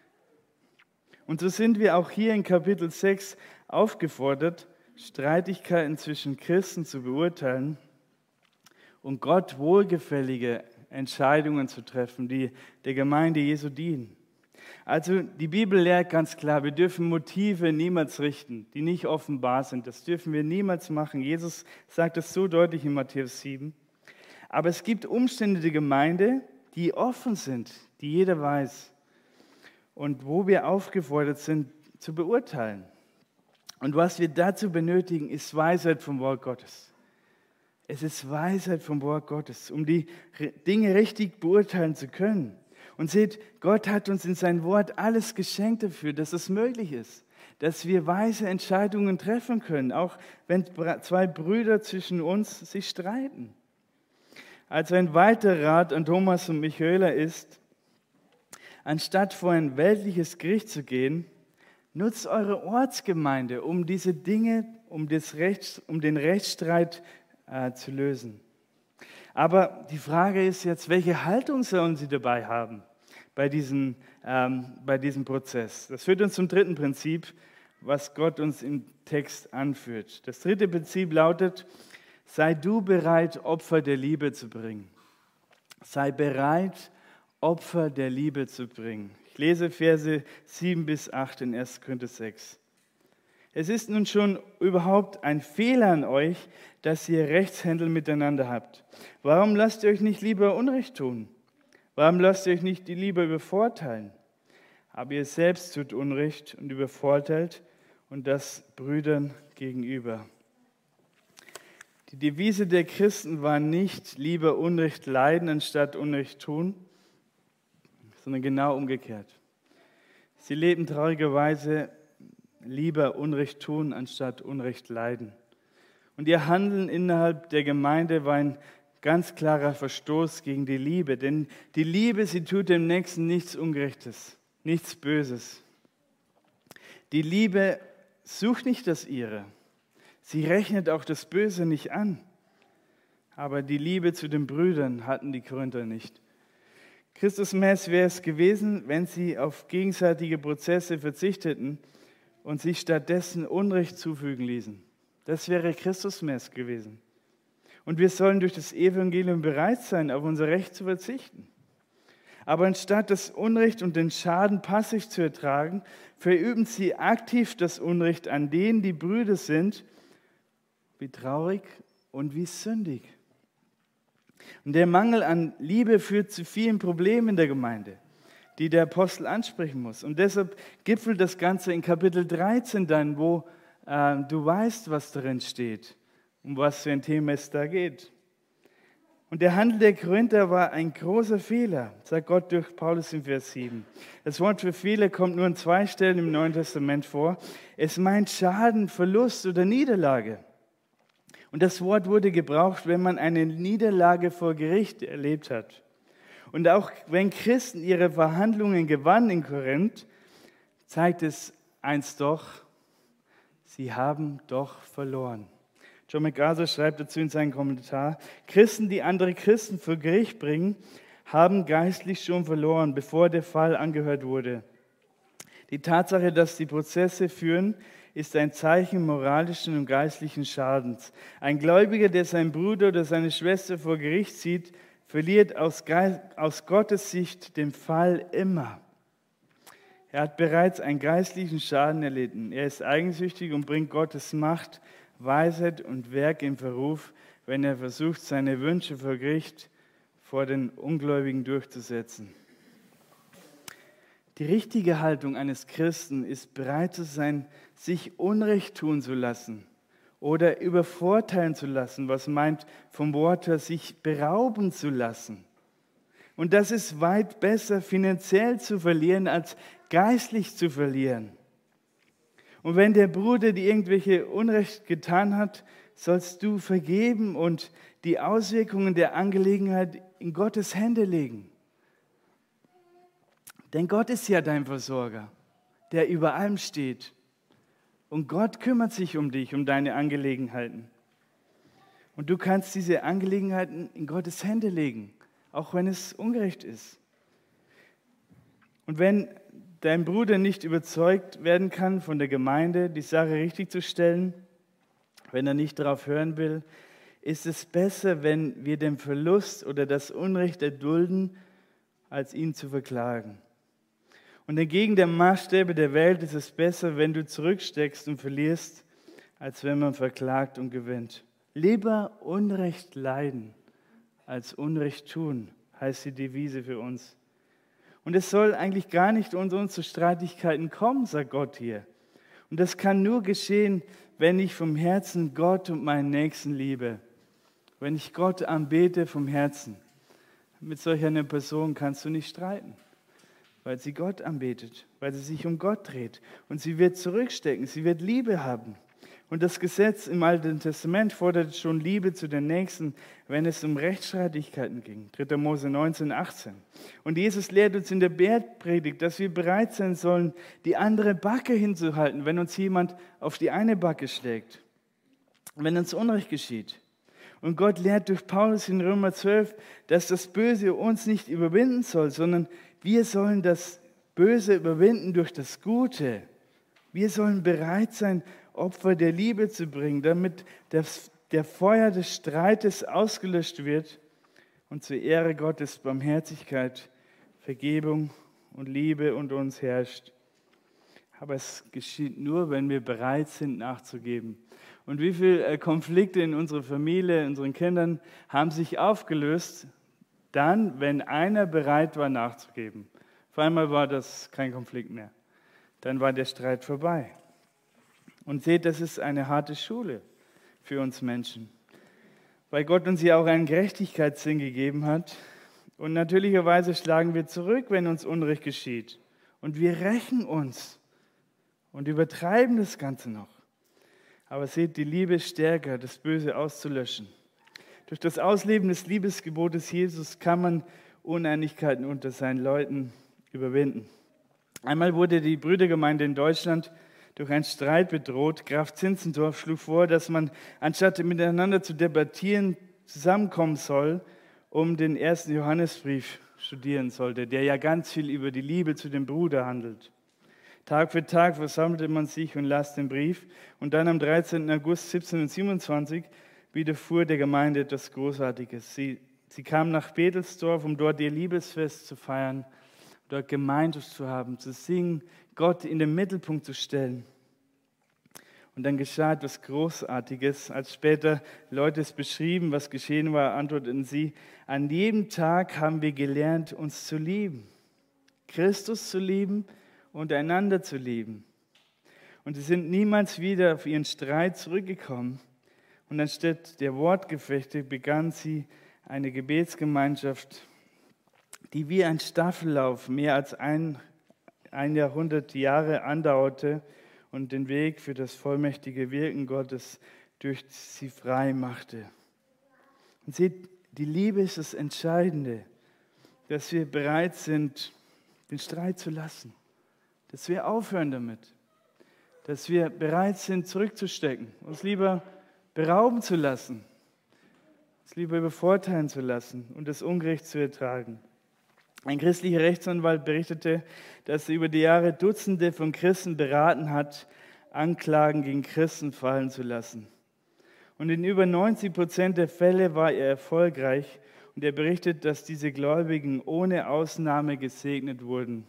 Und so sind wir auch hier in Kapitel 6 aufgefordert, Streitigkeiten zwischen Christen zu beurteilen und Gott wohlgefällige Entscheidungen zu treffen, die der Gemeinde Jesu dienen. Also die Bibel lehrt ganz klar, wir dürfen Motive niemals richten, die nicht offenbar sind. Das dürfen wir niemals machen. Jesus sagt es so deutlich in Matthäus 7. Aber es gibt Umstände der Gemeinde, die offen sind, die jeder weiß und wo wir aufgefordert sind zu beurteilen. Und was wir dazu benötigen, ist Weisheit vom Wort Gottes. Es ist Weisheit vom Wort Gottes, um die Dinge richtig beurteilen zu können. Und seht, Gott hat uns in sein Wort alles geschenkt dafür, dass es möglich ist, dass wir weise Entscheidungen treffen können, auch wenn zwei Brüder zwischen uns sich streiten. Also ein weiterer Rat an Thomas und Michaela ist, anstatt vor ein weltliches Gericht zu gehen, nutzt eure Ortsgemeinde, um diese Dinge, um den Rechtsstreit zu lösen. Aber die Frage ist jetzt, welche Haltung sollen sie dabei haben bei diesem Prozess? Das führt uns zum dritten Prinzip, was Gott uns im Text anführt. Das dritte Prinzip lautet, sei du bereit, Opfer der Liebe zu bringen. Sei bereit, Opfer der Liebe zu bringen. Ich lese Verse 7 bis 8 in 1. Korinther 6. Es ist nun schon überhaupt ein Fehler an euch, dass ihr Rechtshändel miteinander habt. Warum lasst ihr euch nicht lieber Unrecht tun? Warum lasst ihr euch nicht lieber übervorteilen? Aber ihr selbst tut Unrecht und übervorteilt und das Brüdern gegenüber. Die Devise der Christen war nicht lieber Unrecht leiden, anstatt Unrecht tun, sondern genau umgekehrt. Sie lebten traurigerweise lieber Unrecht tun, anstatt Unrecht leiden. Und ihr Handeln innerhalb der Gemeinde war ein ganz klarer Verstoß gegen die Liebe. Denn die Liebe, sie tut dem Nächsten nichts Ungerechtes, nichts Böses. Die Liebe sucht nicht das Ihre. Sie rechnet auch das Böse nicht an. Aber die Liebe zu den Brüdern hatten die Korinther nicht. Christusmäßig wäre es gewesen, wenn sie auf gegenseitige Prozesse verzichteten und sich stattdessen Unrecht zufügen ließen. Das wäre Christusmäßig gewesen. Und wir sollen durch das Evangelium bereit sein, auf unser Recht zu verzichten. Aber anstatt das Unrecht und den Schaden passiv zu ertragen, verüben sie aktiv das Unrecht an denen, die Brüder sind, wie traurig und wie sündig. Und der Mangel an Liebe führt zu vielen Problemen in der Gemeinde, die der Apostel ansprechen muss. Und deshalb gipfelt das Ganze in Kapitel 13 dann, wo du weißt, was darin steht, um was für ein Thema es da geht. Und der Handel der Korinther war ein großer Fehler, sagt Gott durch Paulus in Vers 7. Das Wort für Fehler kommt nur an 2 Stellen im Neuen Testament vor. Es meint Schaden, Verlust oder Niederlage. Und das Wort wurde gebraucht, wenn man eine Niederlage vor Gericht erlebt hat. Und auch wenn Christen ihre Verhandlungen gewannen in Korinth, zeigt es eins doch, sie haben doch verloren. John MacArthur schreibt dazu in seinem Kommentar, Christen, die andere Christen vor Gericht bringen, haben geistlich schon verloren, bevor der Fall angehört wurde. Die Tatsache, dass die Prozesse führen, ist ein Zeichen moralischen und geistlichen Schadens. Ein Gläubiger, der seinen Bruder oder seine Schwester vor Gericht zieht, verliert aus Gottes Sicht den Fall immer. Er hat bereits einen geistlichen Schaden erlitten. Er ist eigensüchtig und bringt Gottes Macht, Weisheit und Werk in Verruf, wenn er versucht, seine Wünsche vor Gericht vor den Ungläubigen durchzusetzen. Die richtige Haltung eines Christen ist, bereit zu sein, sich Unrecht tun zu lassen oder übervorteilen zu lassen, was meint vom Wort her, sich berauben zu lassen. Und das ist weit besser, finanziell zu verlieren, als geistlich zu verlieren. Und wenn der Bruder dir irgendwelche Unrecht getan hat, sollst du vergeben und die Auswirkungen der Angelegenheit in Gottes Hände legen. Denn Gott ist ja dein Versorger, der über allem steht. Und Gott kümmert sich um dich, um deine Angelegenheiten. Und du kannst diese Angelegenheiten in Gottes Hände legen, auch wenn es ungerecht ist. Und wenn dein Bruder nicht überzeugt werden kann von der Gemeinde, die Sache richtig zu stellen, wenn er nicht darauf hören will, ist es besser, wenn wir den Verlust oder das Unrecht erdulden, als ihn zu verklagen. Und entgegen der Maßstäbe der Welt ist es besser, wenn du zurücksteckst und verlierst, als wenn man verklagt und gewinnt. Lieber Unrecht leiden, als Unrecht tun, heißt die Devise für uns. Und es soll eigentlich gar nicht unter uns zu Streitigkeiten kommen, sagt Gott hier. Und das kann nur geschehen, wenn ich vom Herzen Gott und meinen Nächsten liebe. Wenn ich Gott anbete vom Herzen. Mit solch einer Person kannst du nicht streiten, weil sie Gott anbetet, weil sie sich um Gott dreht. Und sie wird zurückstecken, sie wird Liebe haben. Und das Gesetz im Alten Testament fordert schon Liebe zu den Nächsten, wenn es um Rechtsstreitigkeiten ging. 3. Mose 19, 18. Und Jesus lehrt uns in der Bergpredigt, dass wir bereit sein sollen, die andere Backe hinzuhalten, wenn uns jemand auf die eine Backe schlägt, wenn uns Unrecht geschieht. Und Gott lehrt durch Paulus in Römer 12, dass das Böse uns nicht überwinden soll, sondern wir sollen das Böse überwinden durch das Gute. Wir sollen bereit sein, Opfer der Liebe zu bringen, damit der Feuer des Streites ausgelöscht wird und zur Ehre Gottes Barmherzigkeit, Vergebung und Liebe unter uns herrscht. Aber es geschieht nur, wenn wir bereit sind, nachzugeben. Und wie viele Konflikte in unserer Familie, in unseren Kindern haben sich aufgelöst, dann, wenn einer bereit war, nachzugeben. Auf einmal war das kein Konflikt mehr. Dann war der Streit vorbei. Und seht, das ist eine harte Schule für uns Menschen, weil Gott uns ja auch einen Gerechtigkeitssinn gegeben hat. Und natürlicherweise schlagen wir zurück, wenn uns Unrecht geschieht. Und wir rächen uns und übertreiben das Ganze noch. Aber seht, die Liebe ist stärker, das Böse auszulöschen. Durch das Ausleben des Liebesgebotes Jesus kann man Uneinigkeiten unter seinen Leuten überwinden. Einmal wurde die Brüdergemeinde in Deutschland durch einen Streit bedroht. Graf Zinzendorf schlug vor, dass man, anstatt miteinander zu debattieren, zusammenkommen soll, um den 1. Johannesbrief studieren sollte, der ja ganz viel über die Liebe zu dem Bruder handelt. Tag für Tag versammelte man sich und las den Brief. Und dann am 13. August 1727 widerfuhr der Gemeinde etwas Großartiges. Sie kam nach Betelsdorf, um dort ihr Liebesfest zu feiern, dort Gemeinschaft zu haben, zu singen, Gott in den Mittelpunkt zu stellen. Und dann geschah etwas Großartiges. Als später Leute es beschrieben, was geschehen war, antworteten sie, an jedem Tag haben wir gelernt, uns zu lieben, Christus zu lieben und einander zu lieben. Und sie sind niemals wieder auf ihren Streit zurückgekommen. Und anstatt der Wortgefechte begannen sie, eine Gebetsgemeinschaft, die wie ein Staffellauf mehr als ein Jahrhundert Jahre andauerte und den Weg für das vollmächtige Wirken Gottes durch sie frei machte. Und seht, die Liebe ist das Entscheidende, dass wir bereit sind, den Streit zu lassen, dass wir aufhören damit, dass wir bereit sind, zurückzustecken, uns lieber berauben zu lassen, uns lieber übervorteilen zu lassen und das Ungerecht zu ertragen. Ein christlicher Rechtsanwalt berichtete, dass er über die Jahre Dutzende von Christen beraten hat, Anklagen gegen Christen fallen zu lassen. Und in über 90% der Fälle war er erfolgreich und er berichtet, dass diese Gläubigen ohne Ausnahme gesegnet wurden.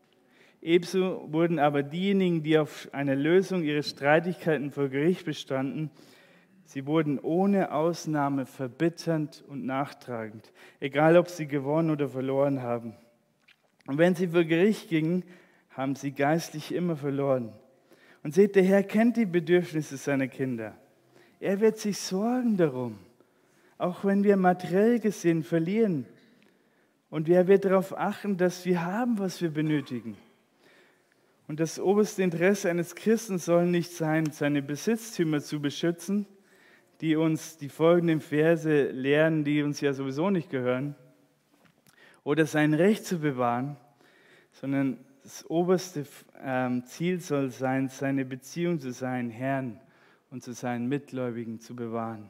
Ebenso wurden aber diejenigen, die auf eine Lösung ihrer Streitigkeiten vor Gericht bestanden, sie wurden ohne Ausnahme verbitternd und nachtragend, egal ob sie gewonnen oder verloren haben. Und wenn sie vor Gericht gingen, haben sie geistlich immer verloren. Und seht, der Herr kennt die Bedürfnisse seiner Kinder. Er wird sich sorgen darum, auch wenn wir materiell gesehen verlieren. Und er wird darauf achten, dass wir haben, was wir benötigen. Und das oberste Interesse eines Christen soll nicht sein, seine Besitztümer zu beschützen, die uns die folgenden Verse lehren, die uns ja sowieso nicht gehören, oder sein Recht zu bewahren, sondern das oberste Ziel soll sein, seine Beziehung zu seinen Herrn und zu seinen Mitgläubigen zu bewahren.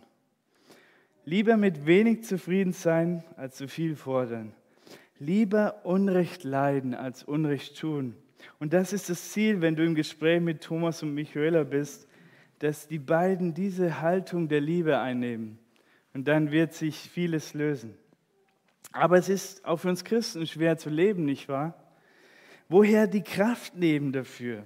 Lieber mit wenig zufrieden sein, als zu viel fordern. Lieber Unrecht leiden, als Unrecht tun. Und das ist das Ziel, wenn du im Gespräch mit Thomas und Michaela bist, dass die beiden diese Haltung der Liebe einnehmen. Und dann wird sich vieles lösen. Aber es ist auch für uns Christen schwer zu leben, nicht wahr? Woher die Kraft nehmen dafür?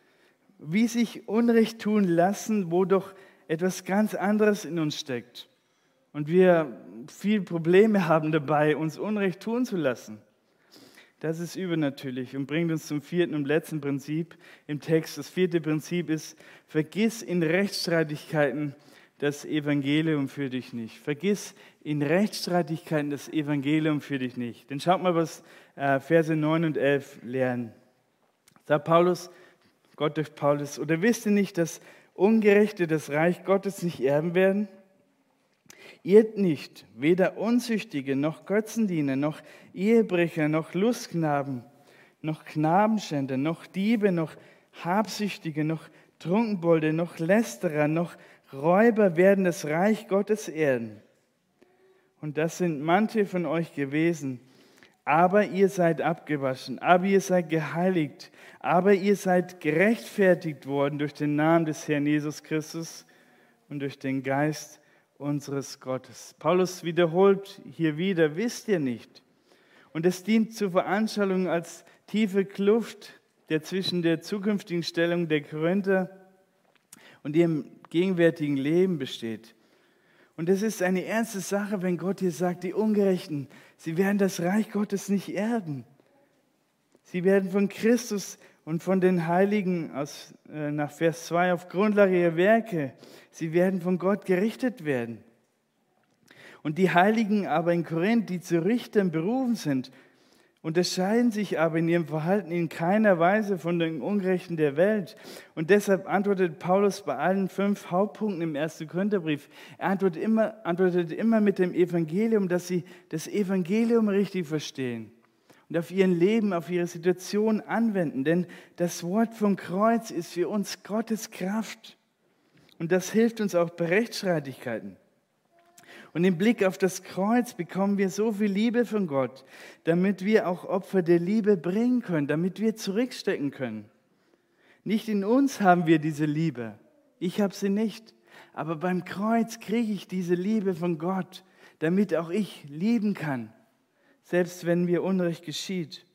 Wie sich Unrecht tun lassen, wo doch etwas ganz anderes in uns steckt. Und wir viel Probleme haben dabei, uns Unrecht tun zu lassen. Das ist übernatürlich und bringt uns zum vierten und letzten Prinzip im Text. Das vierte Prinzip ist, vergiss in Rechtsstreitigkeiten das Evangelium für dich nicht. Vergiss in Rechtsstreitigkeiten das Evangelium für dich nicht. Denn schaut mal, was Verse 9 und 11 lernen. Sagt Paulus, Gott durch Paulus, oder wisst ihr nicht, dass Ungerechte das Reich Gottes nicht erben werden? Irrt nicht, weder Unzüchtige, noch Götzendiener, noch Ehebrecher, noch Lustknaben, noch Knabenschänder, noch Diebe, noch Habsüchtige, noch Trunkenbolde, noch Lästerer, noch Räuber werden das Reich Gottes erben. Und das sind manche von euch gewesen. Aber ihr seid abgewaschen, aber ihr seid geheiligt, aber ihr seid gerechtfertigt worden durch den Namen des Herrn Jesus Christus und durch den Geist unseres Gottes. Paulus wiederholt hier wieder, wisst ihr nicht? Und es dient zur Veranschaulichung als tiefe Kluft, der zwischen der zukünftigen Stellung der Korinther und ihrem gegenwärtigen Leben besteht. Und es ist eine ernste Sache, wenn Gott hier sagt, die Ungerechten, sie werden das Reich Gottes nicht erben. Sie werden von Christus und von den Heiligen nach Vers 2 auf Grundlage ihrer Werke, sie werden von Gott gerichtet werden. Und die Heiligen aber in Korinth, die zu Richtern berufen sind, unterscheiden sich aber in ihrem Verhalten in keiner Weise von den Ungerechten der Welt. Und deshalb antwortet Paulus bei allen 5 Hauptpunkten im 1. Korintherbrief, er antwortet immer mit dem Evangelium, dass sie das Evangelium richtig verstehen und auf ihren Leben, auf ihre Situation anwenden. Denn das Wort vom Kreuz ist für uns Gottes Kraft. Und das hilft uns auch bei Rechtsstreitigkeiten. Und im Blick auf das Kreuz bekommen wir so viel Liebe von Gott, damit wir auch Opfer der Liebe bringen können, damit wir zurückstecken können. Nicht in uns haben wir diese Liebe. Ich habe sie nicht. Aber beim Kreuz kriege ich diese Liebe von Gott, damit auch ich lieben kann, selbst wenn mir Unrecht geschieht.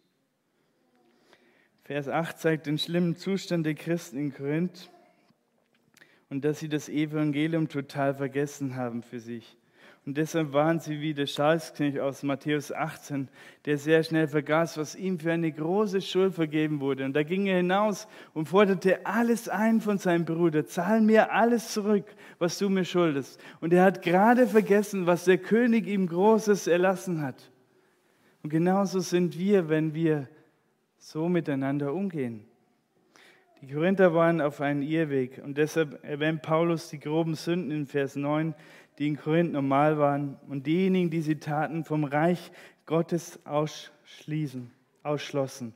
Vers 8 zeigt den schlimmen Zustand der Christen in Korinth und dass sie das Evangelium total vergessen haben für sich. Und deshalb waren sie wie der Schalksknecht aus Matthäus 18, der sehr schnell vergaß, was ihm für eine große Schuld vergeben wurde. Und da ging er hinaus und forderte alles ein von seinem Bruder. Zahl mir alles zurück, was du mir schuldest. Und er hat gerade vergessen, was der König ihm Großes erlassen hat. Und genauso sind wir, wenn wir so miteinander umgehen. Die Korinther waren auf einem Irrweg und deshalb erwähnt Paulus die groben Sünden in Vers 9, die in Korinth normal waren und diejenigen, die sie taten, vom Reich Gottes ausschlossen.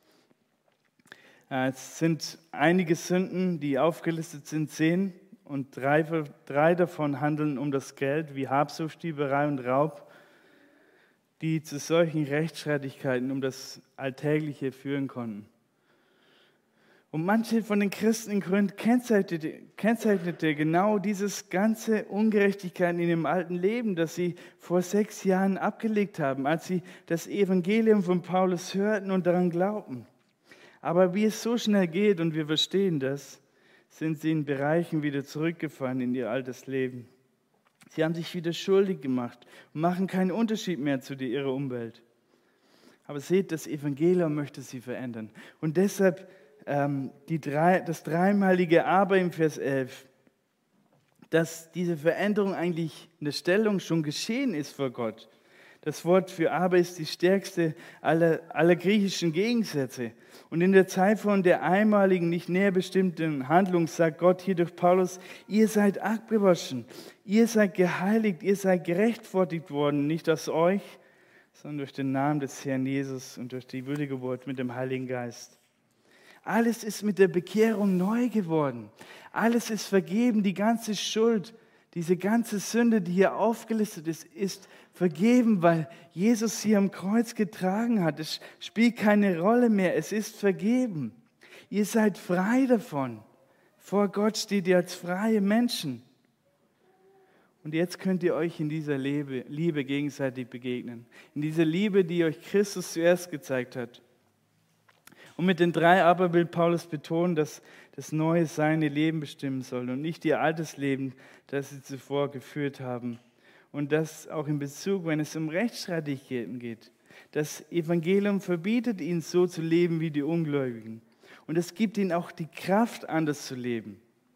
Es sind einige Sünden, die aufgelistet sind, 10, und drei davon handeln um das Geld, wie Habsucht, Dieberei und Raub, die zu solchen Rechtsstreitigkeiten um das Alltägliche führen konnten. Und manche von den Christen in Korinth kennzeichnete genau dieses ganze Ungerechtigkeiten in ihrem alten Leben, das sie vor 6 Jahren abgelegt haben, als sie das Evangelium von Paulus hörten und daran glaubten. Aber wie es so schnell geht, und wir verstehen das, sind sie in Bereichen wieder zurückgefallen in ihr altes Leben. Sie haben sich wieder schuldig gemacht und machen keinen Unterschied mehr zu ihrer Umwelt. Aber seht, das Evangelium möchte sie verändern. Und deshalb das dreimalige Aber im Vers 11, dass diese Veränderung eigentlich in der Stellung schon geschehen ist vor Gott. Das Wort für Aber ist die stärkste aller griechischen Gegensätze. Und in der Zeit von der einmaligen, nicht näher bestimmten Handlung sagt Gott hier durch Paulus, ihr seid abgewaschen, ihr seid geheiligt, ihr seid gerechtfertigt worden, nicht aus euch, sondern durch den Namen des Herrn Jesus und durch die Wiedergeburt mit dem Heiligen Geist. Alles ist mit der Bekehrung neu geworden. Alles ist vergeben, die ganze Schuld, diese ganze Sünde, die hier aufgelistet ist vergeben, weil Jesus sie am Kreuz getragen hat. Es spielt keine Rolle mehr, es ist vergeben. Ihr seid frei davon. Vor Gott steht ihr als freie Menschen. Und jetzt könnt ihr euch in dieser Liebe gegenseitig begegnen. In dieser Liebe, die euch Christus zuerst gezeigt hat. Und mit den 3 Aber will Paulus betonen, dass das neue seine Leben bestimmen soll und nicht ihr altes Leben, das sie zuvor geführt haben. Und das auch in Bezug, wenn es um Rechtsstreitigkeiten geht. Das Evangelium verbietet ihnen so zu leben wie die Ungläubigen. Und es gibt ihnen auch die Kraft, anders zu leben.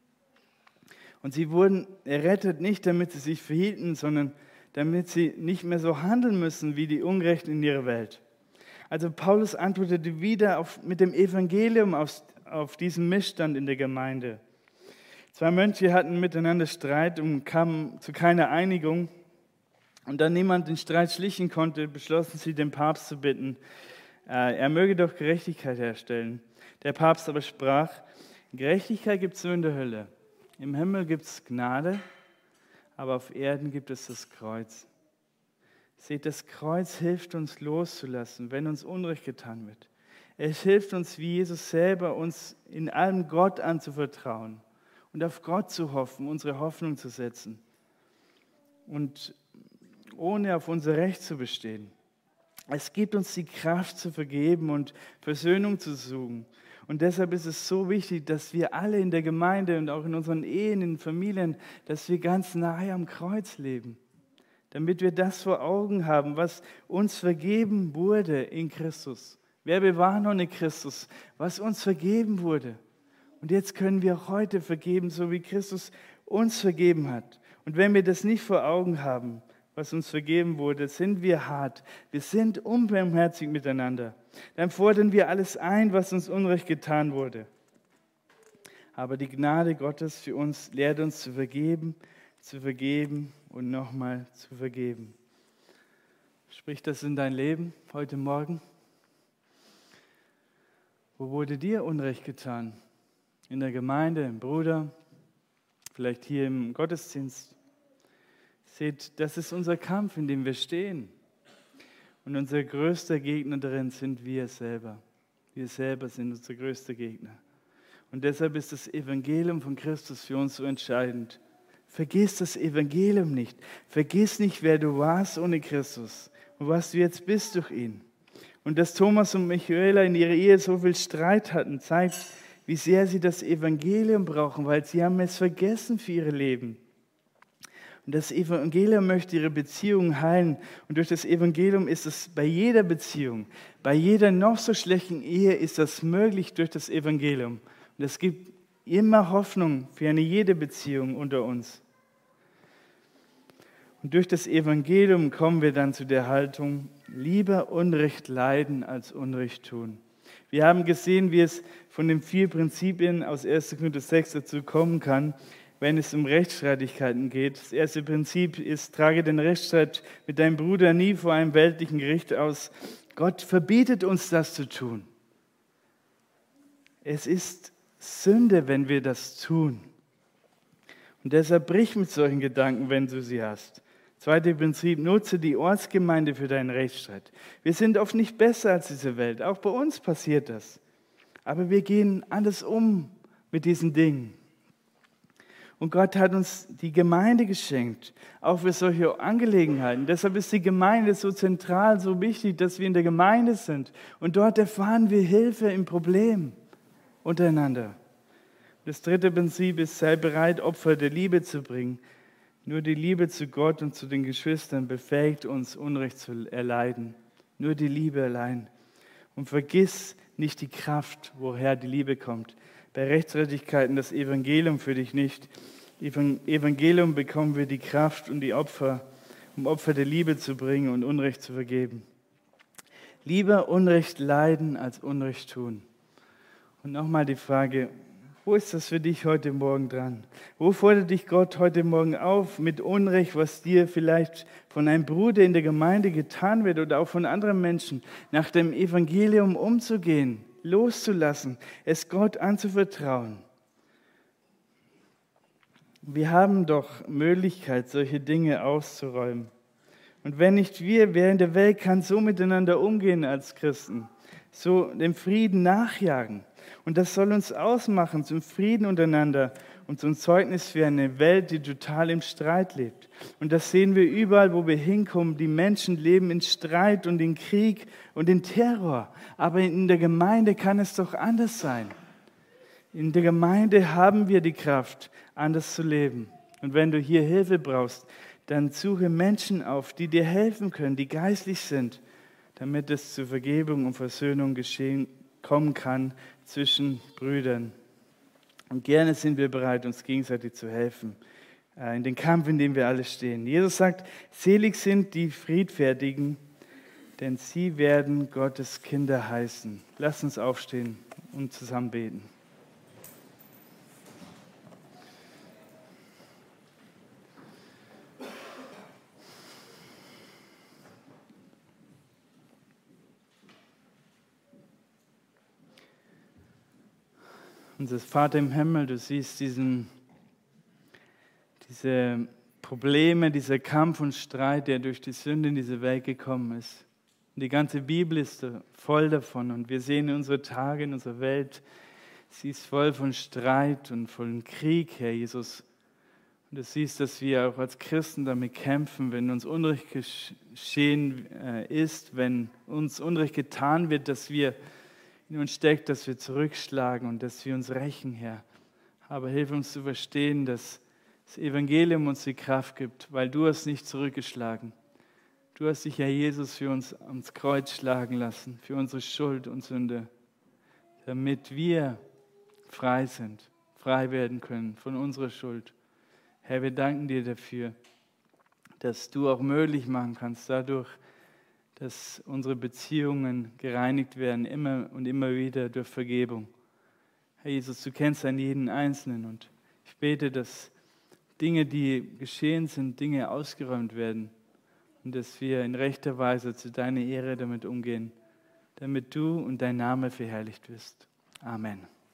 Und sie wurden errettet nicht, damit sie sich verhielten, sondern damit sie nicht mehr so handeln müssen wie die Ungerechten in ihrer Welt. Also Paulus antwortete wieder mit dem Evangelium auf diesen Missstand in der Gemeinde. 2 Mönche hatten miteinander Streit und kamen zu keiner Einigung. Und da niemand den Streit schlichten konnte, beschlossen sie, den Papst zu bitten, er möge doch Gerechtigkeit herstellen. Der Papst aber sprach, Gerechtigkeit gibt es nur in der Hölle. Im Himmel gibt es Gnade, aber auf Erden gibt es das Kreuz. Seht, das Kreuz hilft uns loszulassen, wenn uns Unrecht getan wird. Es hilft uns, wie Jesus selber, uns in allem Gott anzuvertrauen und auf Gott zu hoffen, unsere Hoffnung zu setzen und ohne auf unser Recht zu bestehen. Es gibt uns die Kraft zu vergeben und Versöhnung zu suchen. Und deshalb ist es so wichtig, dass wir alle in der Gemeinde und auch in unseren Ehen, in Familien, dass wir ganz nahe am Kreuz leben. Damit wir das vor Augen haben, was uns vergeben wurde in Christus. Wer wir waren ohne Christus, was uns vergeben wurde. Und jetzt können wir auch heute vergeben, so wie Christus uns vergeben hat. Und wenn wir das nicht vor Augen haben, was uns vergeben wurde, sind wir hart. Wir sind unbarmherzig miteinander. Dann fordern wir alles ein, was uns Unrecht getan wurde. Aber die Gnade Gottes für uns lehrt uns zu vergeben und nochmal zu vergeben. Spricht das in dein Leben heute Morgen? Wo wurde dir Unrecht getan? In der Gemeinde, im Bruder, vielleicht hier im Gottesdienst? Seht, das ist unser Kampf, in dem wir stehen. Und unser größter Gegner darin sind wir selber. Wir selber sind unser größter Gegner. Und deshalb ist das Evangelium von Christus für uns so entscheidend. Vergiss das Evangelium nicht. Vergiss nicht, wer du warst ohne Christus und was du jetzt bist durch ihn. Und dass Thomas und Michaela in ihrer Ehe so viel Streit hatten, zeigt, wie sehr sie das Evangelium brauchen, weil sie haben es vergessen für ihr Leben. Und das Evangelium möchte ihre Beziehungen heilen. Und durch das Evangelium ist es bei jeder Beziehung, bei jeder noch so schlechten Ehe ist das möglich durch das Evangelium. Und es gibt immer Hoffnung für jede Beziehung unter uns. Und durch das Evangelium kommen wir dann zu der Haltung, lieber Unrecht leiden als Unrecht tun. Wir haben gesehen, wie es von den 4 Prinzipien aus 1. Korinther 6 dazu kommen kann, wenn es um Rechtsstreitigkeiten geht. Das erste Prinzip ist, trage den Rechtsstreit mit deinem Bruder nie vor einem weltlichen Gericht aus. Gott verbietet uns, das zu tun. Es ist Sünde, wenn wir das tun. Und deshalb brich mit solchen Gedanken, wenn du sie hast. Zweites Prinzip, nutze die Ortsgemeinde für deinen Rechtsstreit. Wir sind oft nicht besser als diese Welt. Auch bei uns passiert das. Aber wir gehen anders um mit diesen Dingen. Und Gott hat uns die Gemeinde geschenkt, auch für solche Angelegenheiten. Deshalb ist die Gemeinde so zentral, so wichtig, dass wir in der Gemeinde sind. Und dort erfahren wir Hilfe im Problem untereinander. Das dritte Prinzip ist, sei bereit, Opfer der Liebe zu bringen. Nur die Liebe zu Gott und zu den Geschwistern befähigt uns, Unrecht zu erleiden. Nur die Liebe allein. Und vergiss nicht die Kraft, woher die Liebe kommt. Bei Rechtsstreitigkeiten das Evangelium für dich nicht. Im Evangelium bekommen wir die Kraft und die Opfer, um Opfer der Liebe zu bringen und Unrecht zu vergeben. Lieber Unrecht leiden als Unrecht tun. Und nochmal die Frage, wo ist das für dich heute Morgen dran? Wo fordert dich Gott heute Morgen auf mit Unrecht, was dir vielleicht von einem Bruder in der Gemeinde getan wird oder auch von anderen Menschen, nach dem Evangelium umzugehen, loszulassen, es Gott anzuvertrauen? Wir haben doch Möglichkeit, solche Dinge auszuräumen. Und wenn nicht wir, wer in der Welt kann so miteinander umgehen als Christen, so dem Frieden nachjagen? Und das soll uns ausmachen zum Frieden untereinander und zum Zeugnis für eine Welt, die total im Streit lebt. Und das sehen wir überall, wo wir hinkommen. Die Menschen leben in Streit und in Krieg und in Terror. Aber in der Gemeinde kann es doch anders sein. In der Gemeinde haben wir die Kraft, anders zu leben. Und wenn du hier Hilfe brauchst, dann suche Menschen auf, die dir helfen können, die geistlich sind, damit es zur Vergebung und Versöhnung kommen kann zwischen Brüdern. Und gerne sind wir bereit, uns gegenseitig zu helfen, in den Kampf, in dem wir alle stehen. Jesus sagt, selig sind die Friedfertigen, denn sie werden Gottes Kinder heißen. Lasst uns aufstehen und zusammen beten. Unser Vater im Himmel, du siehst diese Probleme, dieser Kampf und Streit, der durch die Sünde in diese Welt gekommen ist. Und die ganze Bibel ist voll davon. Und wir sehen in unserer Tage, in unserer Welt, sie ist voll von Streit und von Krieg, Herr Jesus. Und du siehst, dass wir auch als Christen damit kämpfen, wenn uns Unrecht geschehen ist, wenn uns Unrecht getan wird, dass wir in uns steckt, dass wir zurückschlagen und dass wir uns rächen, Herr. Aber hilf uns zu verstehen, dass das Evangelium uns die Kraft gibt, weil du hast nicht zurückgeschlagen. Du hast dich, Herr Jesus, für uns ans Kreuz schlagen lassen, für unsere Schuld und Sünde, damit wir frei sind, frei werden können von unserer Schuld. Herr, wir danken dir dafür, dass du auch möglich machen kannst, dadurch, dass unsere Beziehungen gereinigt werden, immer und immer wieder durch Vergebung. Herr Jesus, du kennst einen jeden Einzelnen und ich bete, dass Dinge, die geschehen sind, Dinge ausgeräumt werden und dass wir in rechter Weise zu deiner Ehre damit umgehen, damit du und dein Name verherrlicht wirst. Amen.